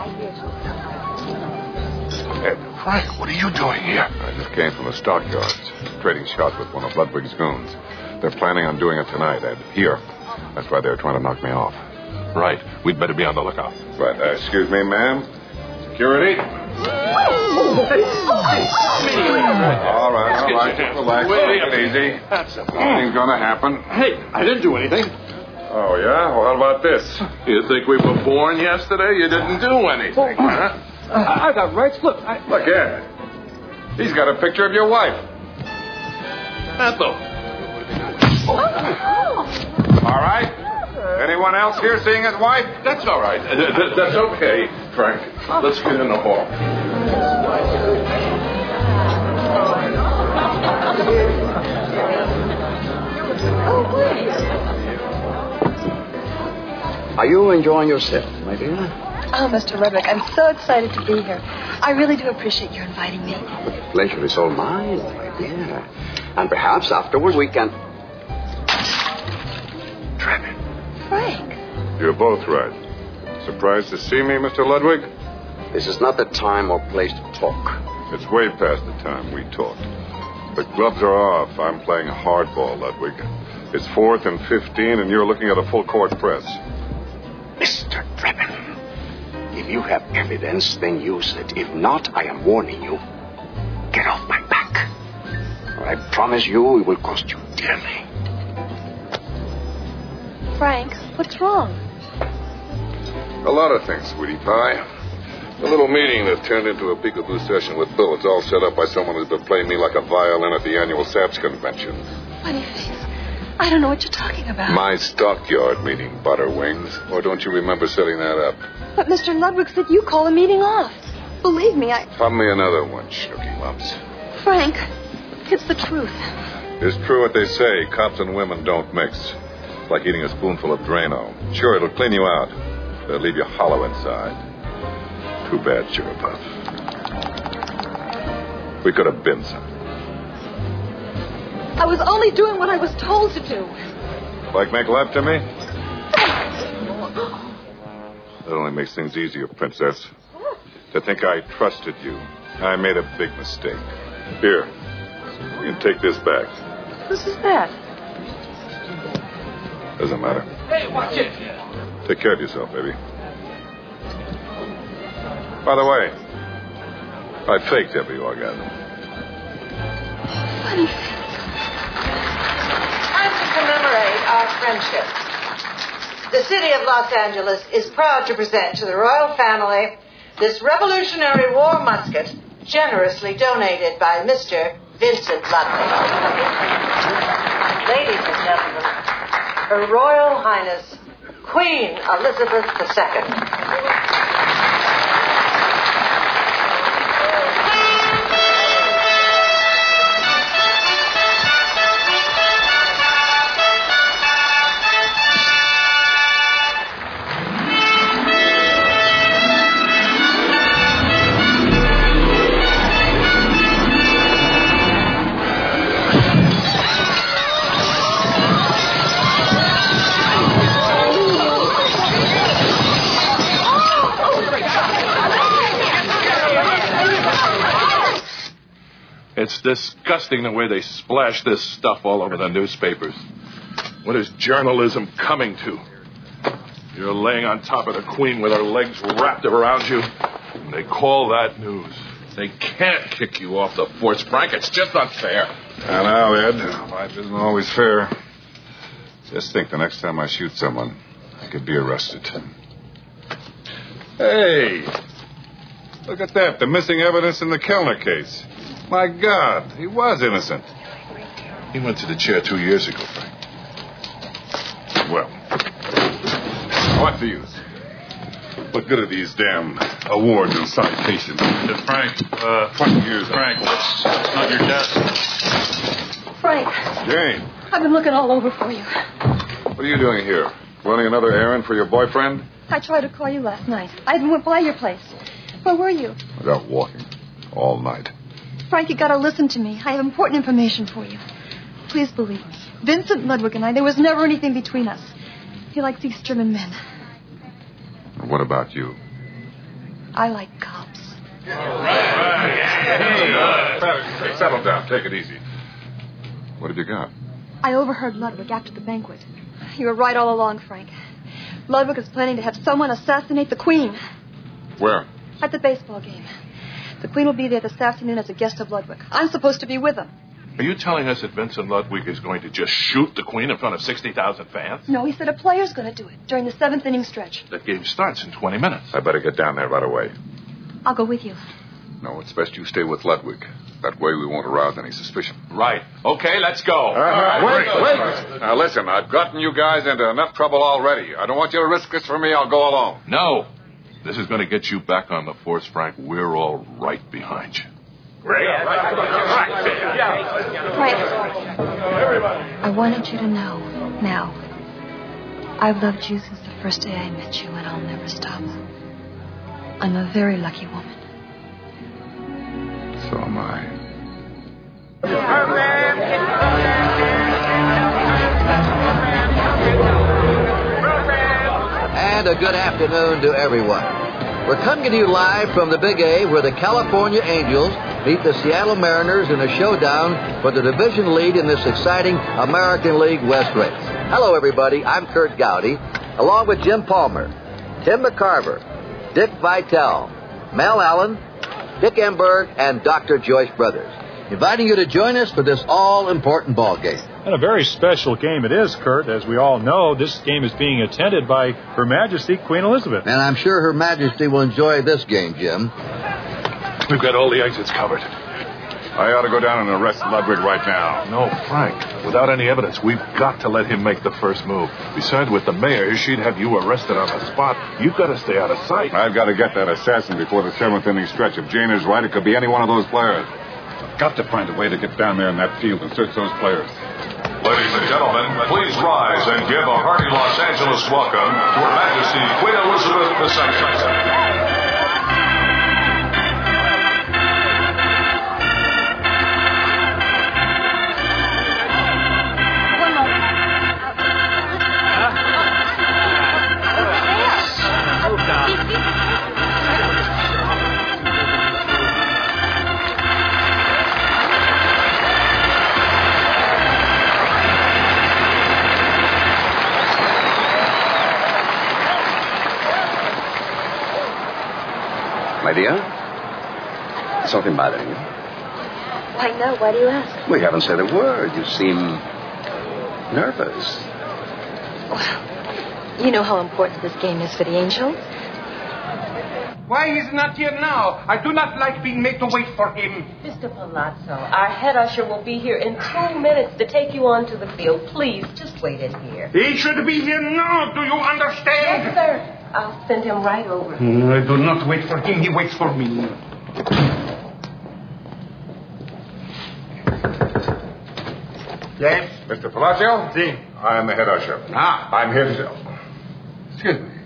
Ed, Frank, what are you doing here? I just came from the stockyards, trading shots with one of Ludwig's goons. They're planning on doing it tonight, Ed. Here. That's why they're trying to knock me off. Right. We'd better be on the lookout. Right. Excuse me, ma'am. Security? All right. Just relax. Take it easy. Nothing's going to happen. Hey, I didn't do anything. Oh, yeah? Well, how about this? You think we were born yesterday? You didn't do anything, huh? I got rights. Look, Look, Ed. He's got a picture of your wife. Ethel. All right? Anyone else here seeing his wife? That's all right. That's okay, Frank. Let's get in the hall. Are you enjoying yourself, my dear? Oh, Mr. Ludwig, I'm so excited to be here. I really do appreciate your inviting me. The pleasure is all mine, my dear. And perhaps afterwards we can... Trevor. Frank. You're both right. Surprised to see me, Mr. Ludwig? This is not the time or place to talk. It's way past the time we talked. The gloves are off. I'm playing hardball, Ludwig. It's 4th and 15, and you're looking at a full-court press. Mr. Drebin, if you have evidence, then use it. If not, I am warning you. Get off my back. Or I promise you it will cost you dearly. Frank, what's wrong? A lot of things, sweetie pie. A little meeting that turned into a peekaboo session with bullets, all set up by someone who's been playing me like a violin at the annual SAPS convention. Funny face. I don't know what you're talking about. My stockyard meeting, Butterwings. Or don't you remember setting that up? But Mr. Ludwig said you call a meeting off. Believe me, Pop me another one, Snooky Lumps. Frank, it's the truth. It's true what they say. Cops and women don't mix. It's like eating a spoonful of Drano. Sure, it'll clean you out. But it'll leave you hollow inside. Too bad, Sugar Puff. We could have been some. I was only doing what I was told to do. Like make love to me? That only makes things easier, Princess. To think I trusted you. I made a big mistake. Here, you can take this back. Whose is that? Doesn't matter. Hey, watch it. Take care of yourself, baby. By the way, I faked every orgasm. Funny. And to commemorate our friendship, the city of Los Angeles is proud to present to the royal family this Revolutionary War musket generously donated by Mr. Vincent Ludwig. Ladies and gentlemen, Her Royal Highness, Queen Elizabeth II. It's disgusting the way they splash this stuff all over the newspapers. What is journalism coming to? You're laying on top of the Queen with her legs wrapped around you, and they call that news. They can't kick you off the force, Frank. It's just unfair. I know, Ed. Life isn't always fair. Just think the next time I shoot someone, I could be arrested. Hey, look at that. The missing evidence in the Kellner case. My God, he was innocent. He went to the chair 2 years ago, Frank. Well, what's the use? What good are these damn awards and citations? Frank, 20 years. Frank, that's not your desk. Frank, Jane, I've been looking all over for you. what are you doing here? Running another errand for your boyfriend? I tried to call you last night. I even went by your place. Where were you? I was out walking all night. Frank, you gotta listen to me. I have important information for you. Please believe me. Vincent Ludwig and I, there was never anything between us. He likes East German men. What about you? I like cops. Hey, settle down. Take it easy. What have you got? I overheard Ludwig after the banquet. You were right all along, Frank. Ludwig is planning to have someone assassinate the Queen. Where? At the baseball game. The Queen will be there this afternoon as a guest of Ludwig. I'm supposed to be with him. Are you telling us that Vincent Ludwig is going to just shoot the Queen in front of 60,000 fans? No, he said a player's going to do it during the 7th inning stretch. That game starts in 20 minutes. I better get down there right away. I'll go with you. No, it's best you stay with Ludwig. That way we won't arouse any suspicion. Right. Okay, let's go. Wait. Now listen, I've gotten you guys into enough trouble already. I don't want you to risk this for me. I'll go alone. No. This is going to get you back on the force, Frank. We're all right behind you. Frank, I wanted you to know, now, I've loved you since the first day I met you, and I'll never stop. I'm a very lucky woman. So am I. And a good afternoon to everyone. We're coming to you live from the Big A, where the California Angels beat the Seattle Mariners in a showdown for the division lead in this exciting American League West race. Hello, everybody. I'm Kurt Gowdy, along with Jim Palmer, Tim McCarver, Dick Vitale, Mel Allen, Dick Emberg, and Dr. Joyce Brothers, inviting you to join us for this all-important ball game. And a very special game it is, Kurt. As we all know, this game is being attended by Her Majesty Queen Elizabeth. And I'm sure Her Majesty will enjoy this game, Jim. We've got all the exits covered. I ought to go down and arrest Ludwig right now. No, Frank. Without any evidence, we've got to let him make the first move. Besides, with the mayor, she'd have you arrested on the spot. You've got to stay out of sight. I've got to get that assassin before the 7th inning stretch. If Jane is right, it could be any one of those players. Got to find a way to get down there in that field and search those players. Ladies and gentlemen, please rise and give a hearty Los Angeles welcome to Her Majesty Queen Elizabeth II. My dear, something bothering you? Why, no. Why do you ask? We haven't said a word. You seem nervous. Well, you know how important this game is for the Angels. Why he's not here now? I do not like being made to wait for him. Mr. Palazzo, our head usher will be here in 2 minutes to take you onto the field. Please, just wait in here. He should be here now. Do you understand? Yes, sir. I'll send him right over. I do not wait for him. He waits for me. Yes? Mr. Palacio? Si. I am the head usher. Ah. I'm here to... Excuse me.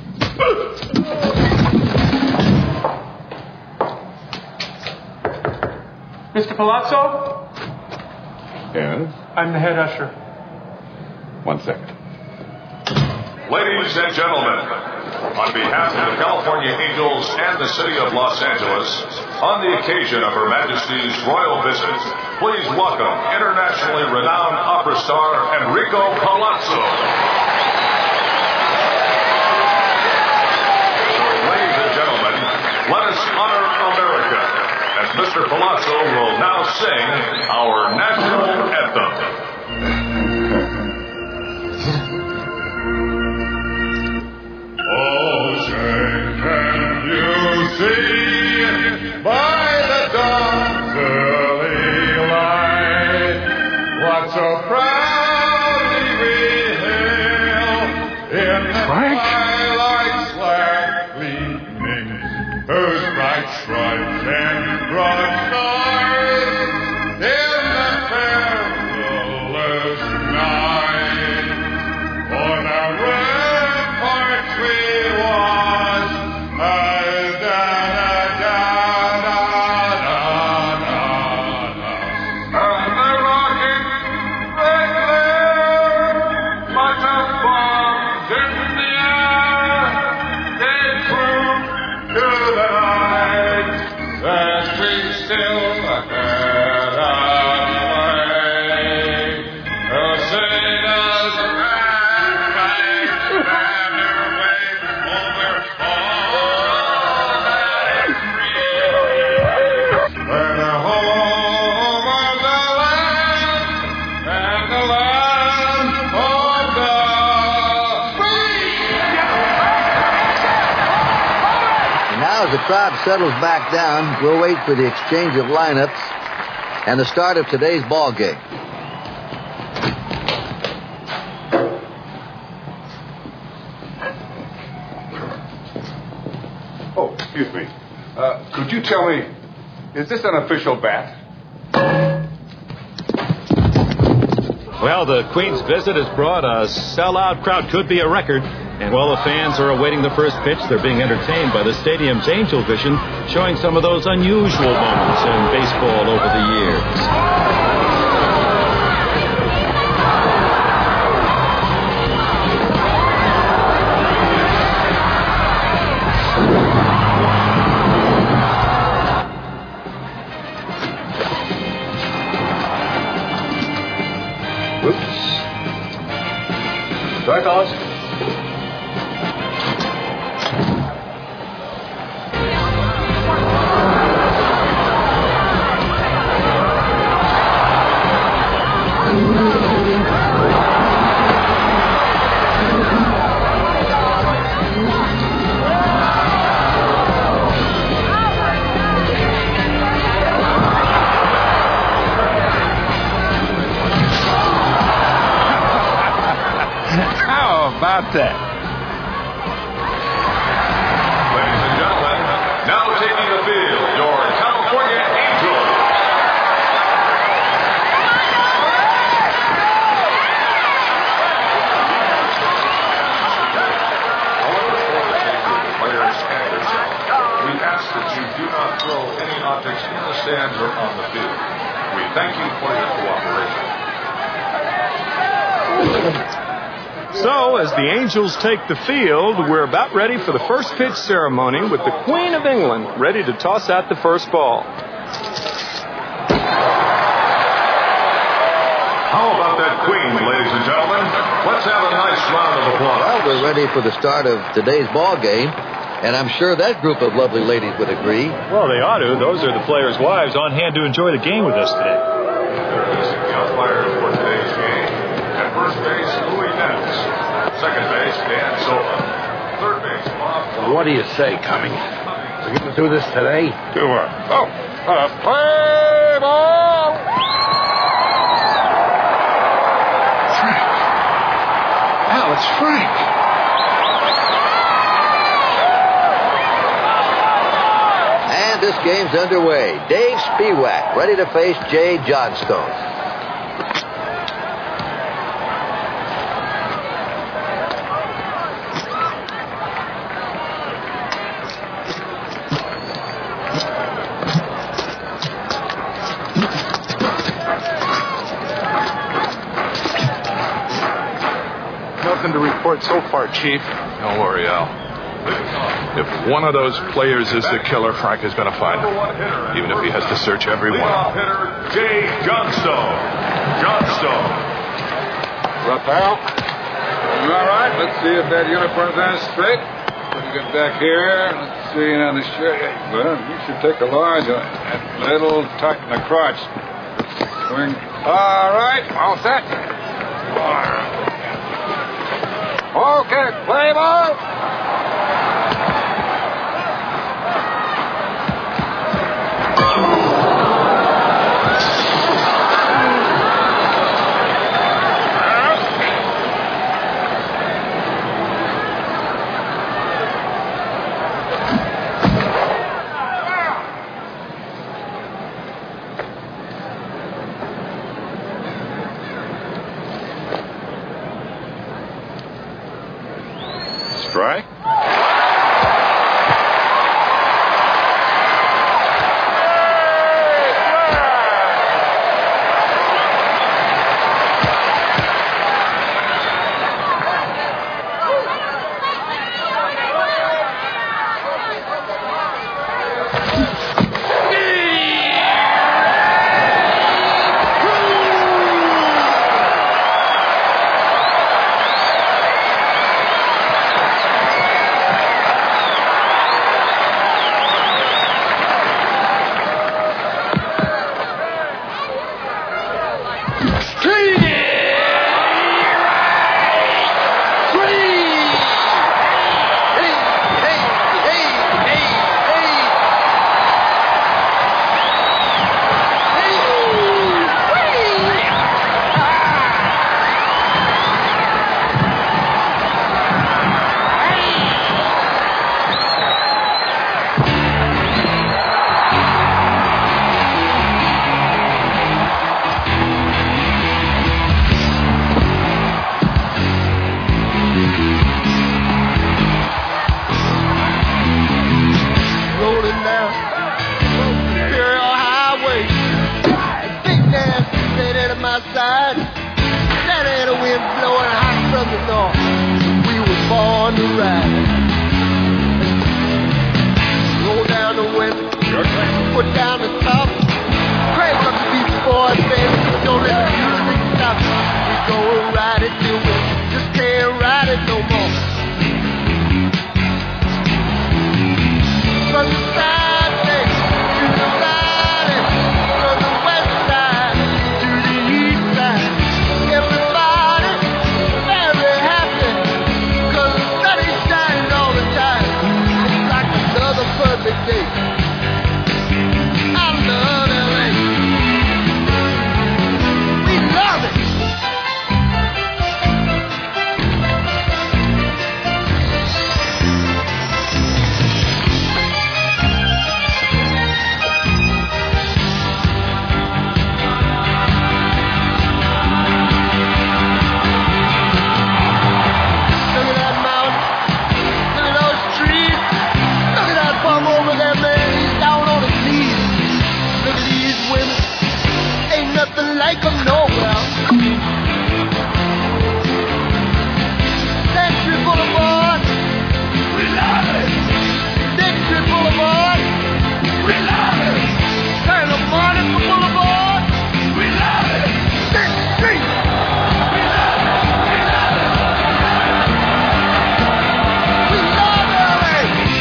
Mr. Palazzo? Yes? I'm the head usher. 1 second. Ladies and gentlemen, on behalf of the California Angels and the city of Los Angeles, on the occasion of Her Majesty's royal visit, please welcome internationally renowned opera star Enrico Palazzo. So, ladies and gentlemen, let us honor America, as Mr. Palazzo will now sing our national anthem. Oh, say, can you see by the dawn's early light what so proudly we hail in the twilight's slack gleaming, whose bright stripes and broad stars in the perilous night on our ramparts we watch, and the rocket red glare, much of bomb crowd settles back down, we'll wait for the exchange of lineups and the start of today's ball game. Oh, excuse me. Could you tell me, is this an official bat? Well, the Queen's visit has brought a sellout crowd. Could be a record. And while the fans are awaiting the first pitch, they're being entertained by the stadium's Angel Vision, showing some of those unusual moments in baseball over the years. Sorry, fellas. About that. Ladies and gentlemen, now taking the field, your California Angels. Players and yourself, we ask that you do not throw any objects in the stands or on the field. We thank you for your cooperation. So, as the Angels take the field, we're about ready for the first pitch ceremony with the Queen of England ready to toss out the first ball. How about that Queen, ladies and gentlemen? Let's have a nice round of applause. Well, we're ready for the start of today's ball game, and I'm sure that group of lovely ladies would agree. Well, they ought to. Those are the players' wives on hand to enjoy the game with us today. Introducing the umpires for today's game. At first base, Louis Nance. Second base, Dan Sola. Third base, Bob. What do you say, Cumming? We're going to do this today? Do what? Oh, play ball! Frank. Al, it's Frank. And this game's underway. Dave Spiewak ready to face Jay Johnstone. Nothing to report so far, Chief. Don't worry, Al. If one of those players is the killer, Frank is going to find him, even if he has to search every one. Leadoff hitter, Jay Johnstone. Up, Al? You all right? Let's see if that uniform's on straight. Let me get back here. Let's see on the shirt. Well, you should take a large one. That little tuck in the crotch. Swing. All right. All set. All right. Okay, play ball. Strike. ride. That ain't a wind blowing hot from the north. We were born to ride. Roll down the window, put down the top. Crank up the beat boys, baby. Don't let the music stop. We go ride it till we just can't ride it no more. From the side face to the valley, from the west side to the east side. Everybody very happy, 'cause the sun is shining all the time. It's like another perfect day. I love LA. We love it. Look at that mountain. Look at those trees. Look at that bum over there, man. He's down on his knees. Look at these women. Ain't nothing like them nowhere. Century Boulevard. We love it. Century Boulevard. We love it. Turn the morning for Boulevard. We love it. Century. We love it. We love it. We love LA.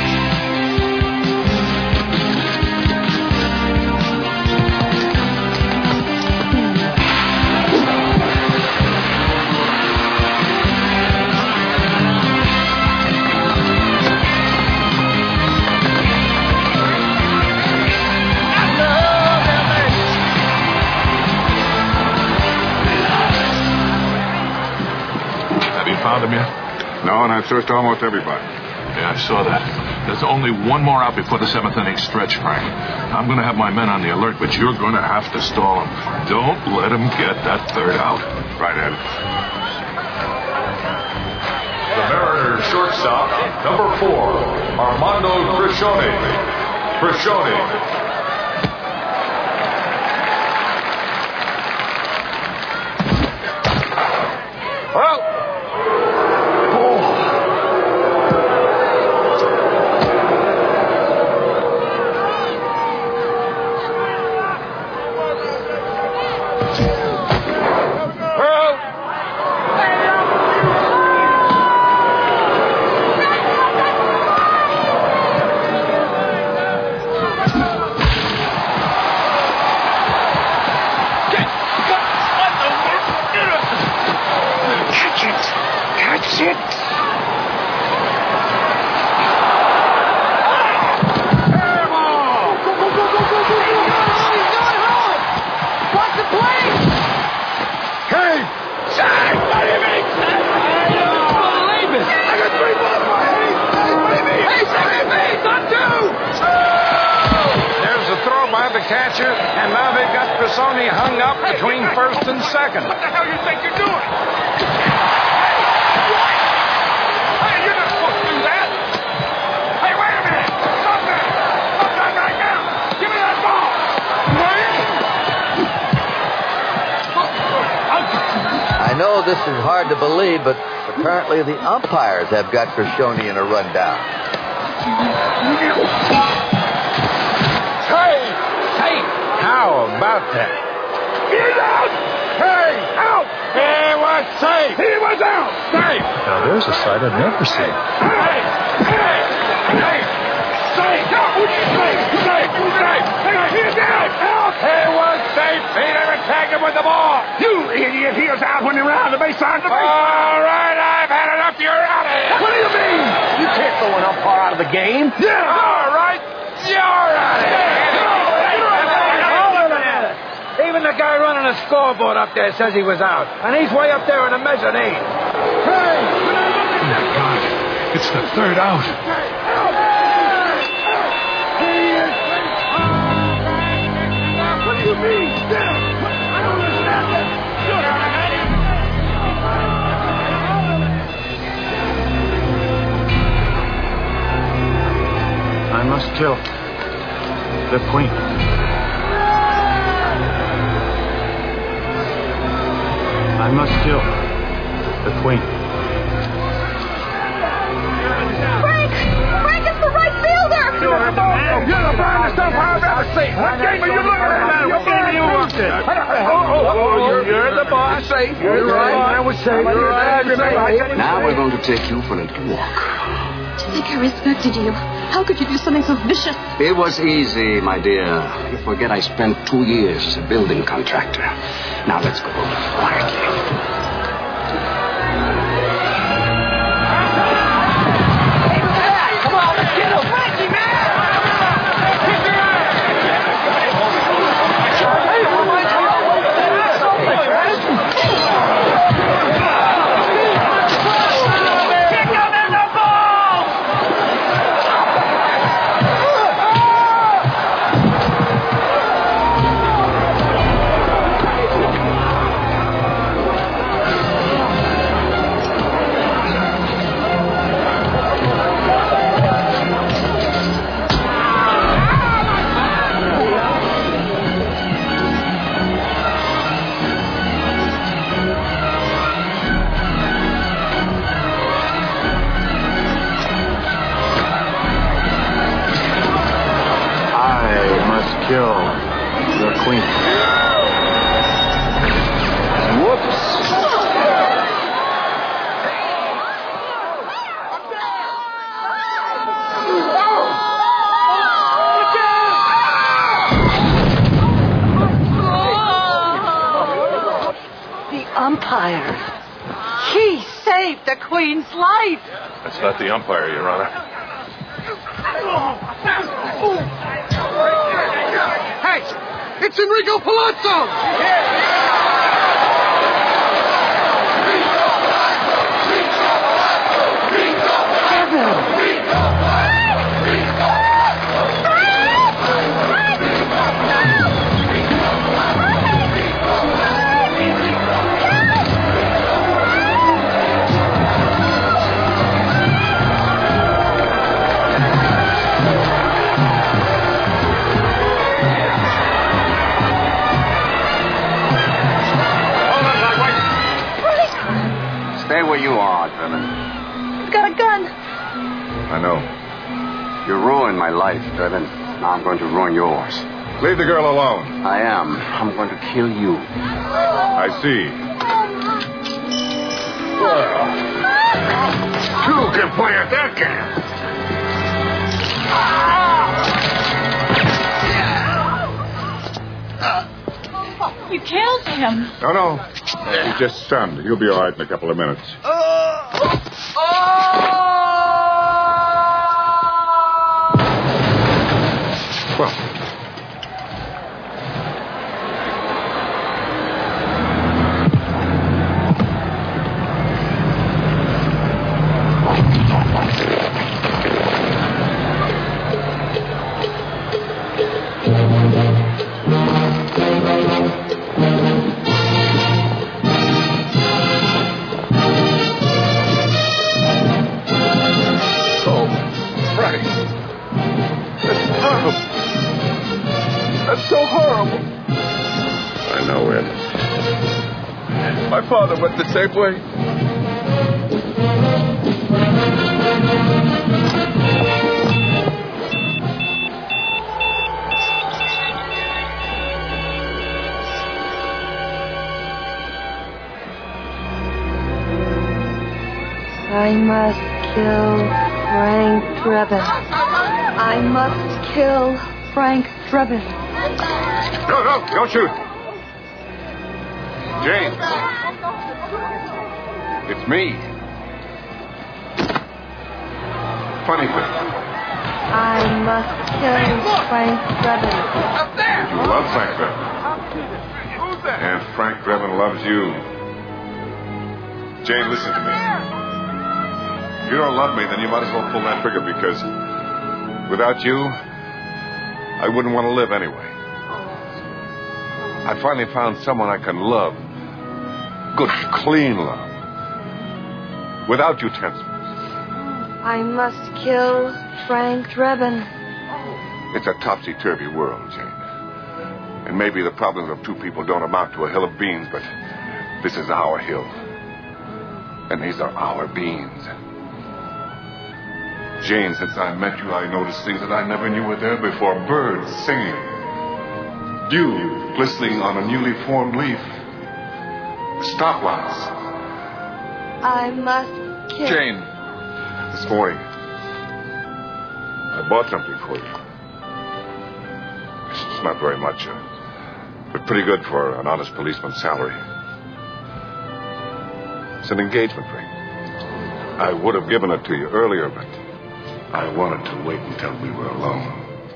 Have you found him yet? No, and I've searched almost everybody. Yeah, I saw that. There's only one more out before the seventh inning stretch, Frank. I'm going to have my men on the alert, but you're going to have to stall him. Don't let him get that third out. Right, Ed. The Mariners shortstop, number 4, Armando Crescione. Crescione. Catch it. What's the play? Hey! Shine! What do you mean? I don't believe it. I got 3 balls in my head. What do you mean? Hey, second base on 2. There's a throw by the catcher, and now they've got Crescione hung up between first and second. What the hell you think you're doing? I know this is hard to believe, but apparently the umpires have got Crescione in a rundown. Hey, how about that? Get out! Hey, out! He was safe. He was out! Safe. Now, there's a sight I've never seen. Hey! Safe! No, who's safe? Safe! Who's safe? He's out! Out! He was safe. He never tagged him with the ball. You idiot! He was out when he ran the baseline. All right, I've had enough. You're out of here. What do you mean? You can't throw an umpire out of the game. Yeah! All right, you're out of here. Even the guy running the scoreboard up there says he was out. And he's way up there in the mezzanine. Hey! Oh, my God. It's the third out. What do you mean? I don't understand that. I must kill the Queen. I must kill the Queen. Frank! Frank is the right fielder! You're the finest stuff I've ever seen. What game are you looking at? What game are you looking at? You're the boss. You're right. I was saying. You're right. Now we're going to take you for a little walk. To think I respected you. How could you do something so vicious? It was easy, my dear. You forget I spent 2 years as a building contractor. Now let's go quietly. Kill the Queen. Whoops. The umpire. He saved the Queen's life. That's not the umpire, Your Honor. Hey, it's Enrico Palazzo! Stay where you are, Trevin. He's got a gun. I know. You ruined my life, Trevin. Now I'm going to ruin yours. Leave the girl alone. I am. I'm going to kill you. I see. Two can play at that game. You killed him. No. He's just stunned. He'll be all right in a couple of minutes. Well, That's so horrible. I know it. My father went the same way. I must kill Frank Drebin. I must kill Frank Drebin. No, don't shoot. Jane. It's me. Funny thing. I must kill Frank Drebin. You love Frank Drebin. And Frank Drebin loves you. Jane, listen to me. If you don't love me, then you might as well pull that trigger, because without you, I wouldn't want to live anyway. I finally found someone I can love. Good, clean love. Without utensils. I must kill Frank Drebin. It's a topsy-turvy world, Jane. And maybe the problems of two people don't amount to a hill of beans, but This is our hill. And these are our beans. Jane, since I met you, I noticed things that I never knew were there before. Birds singing. Dew glistening on a newly formed leaf. Stoplights. I must kiss. Jane, this morning, I bought something for you. It's not very much, but pretty good for an honest policeman's salary. It's an engagement ring. I would have given it to you earlier, but I wanted to wait until we were alone.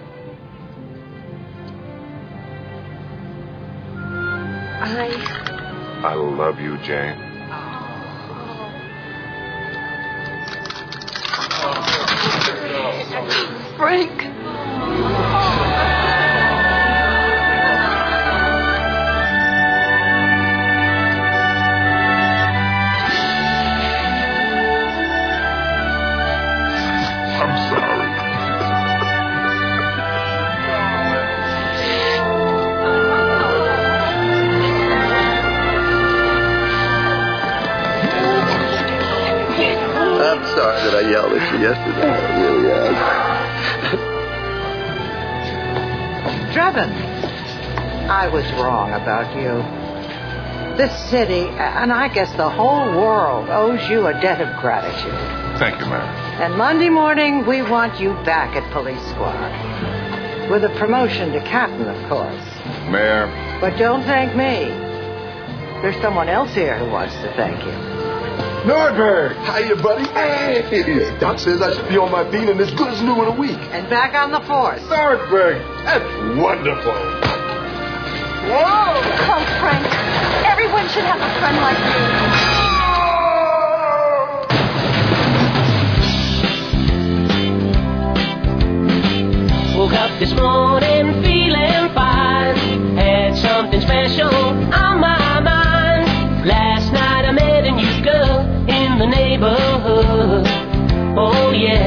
I love you, Jane. Frank. Sorry that I yelled at you yesterday. I really am. Drebin, I was wrong about you. This city, and I guess the whole world, owes you a debt of gratitude. Thank you, ma'am. And Monday morning, we want you back at Police Squad. With a promotion to captain, of course. Mayor. But don't thank me. There's someone else here who wants to thank you. Nordberg! Hiya, buddy. Hey! Doc says I should be on my beat and as good as new in a week. And back on the force. Nordberg! That's wonderful. Whoa! Come, Frank. Everyone should have a friend like you. Woke up this morning feeling fine. Had something special on my mind. Last night I met a new girl in the neighborhood. Oh yeah.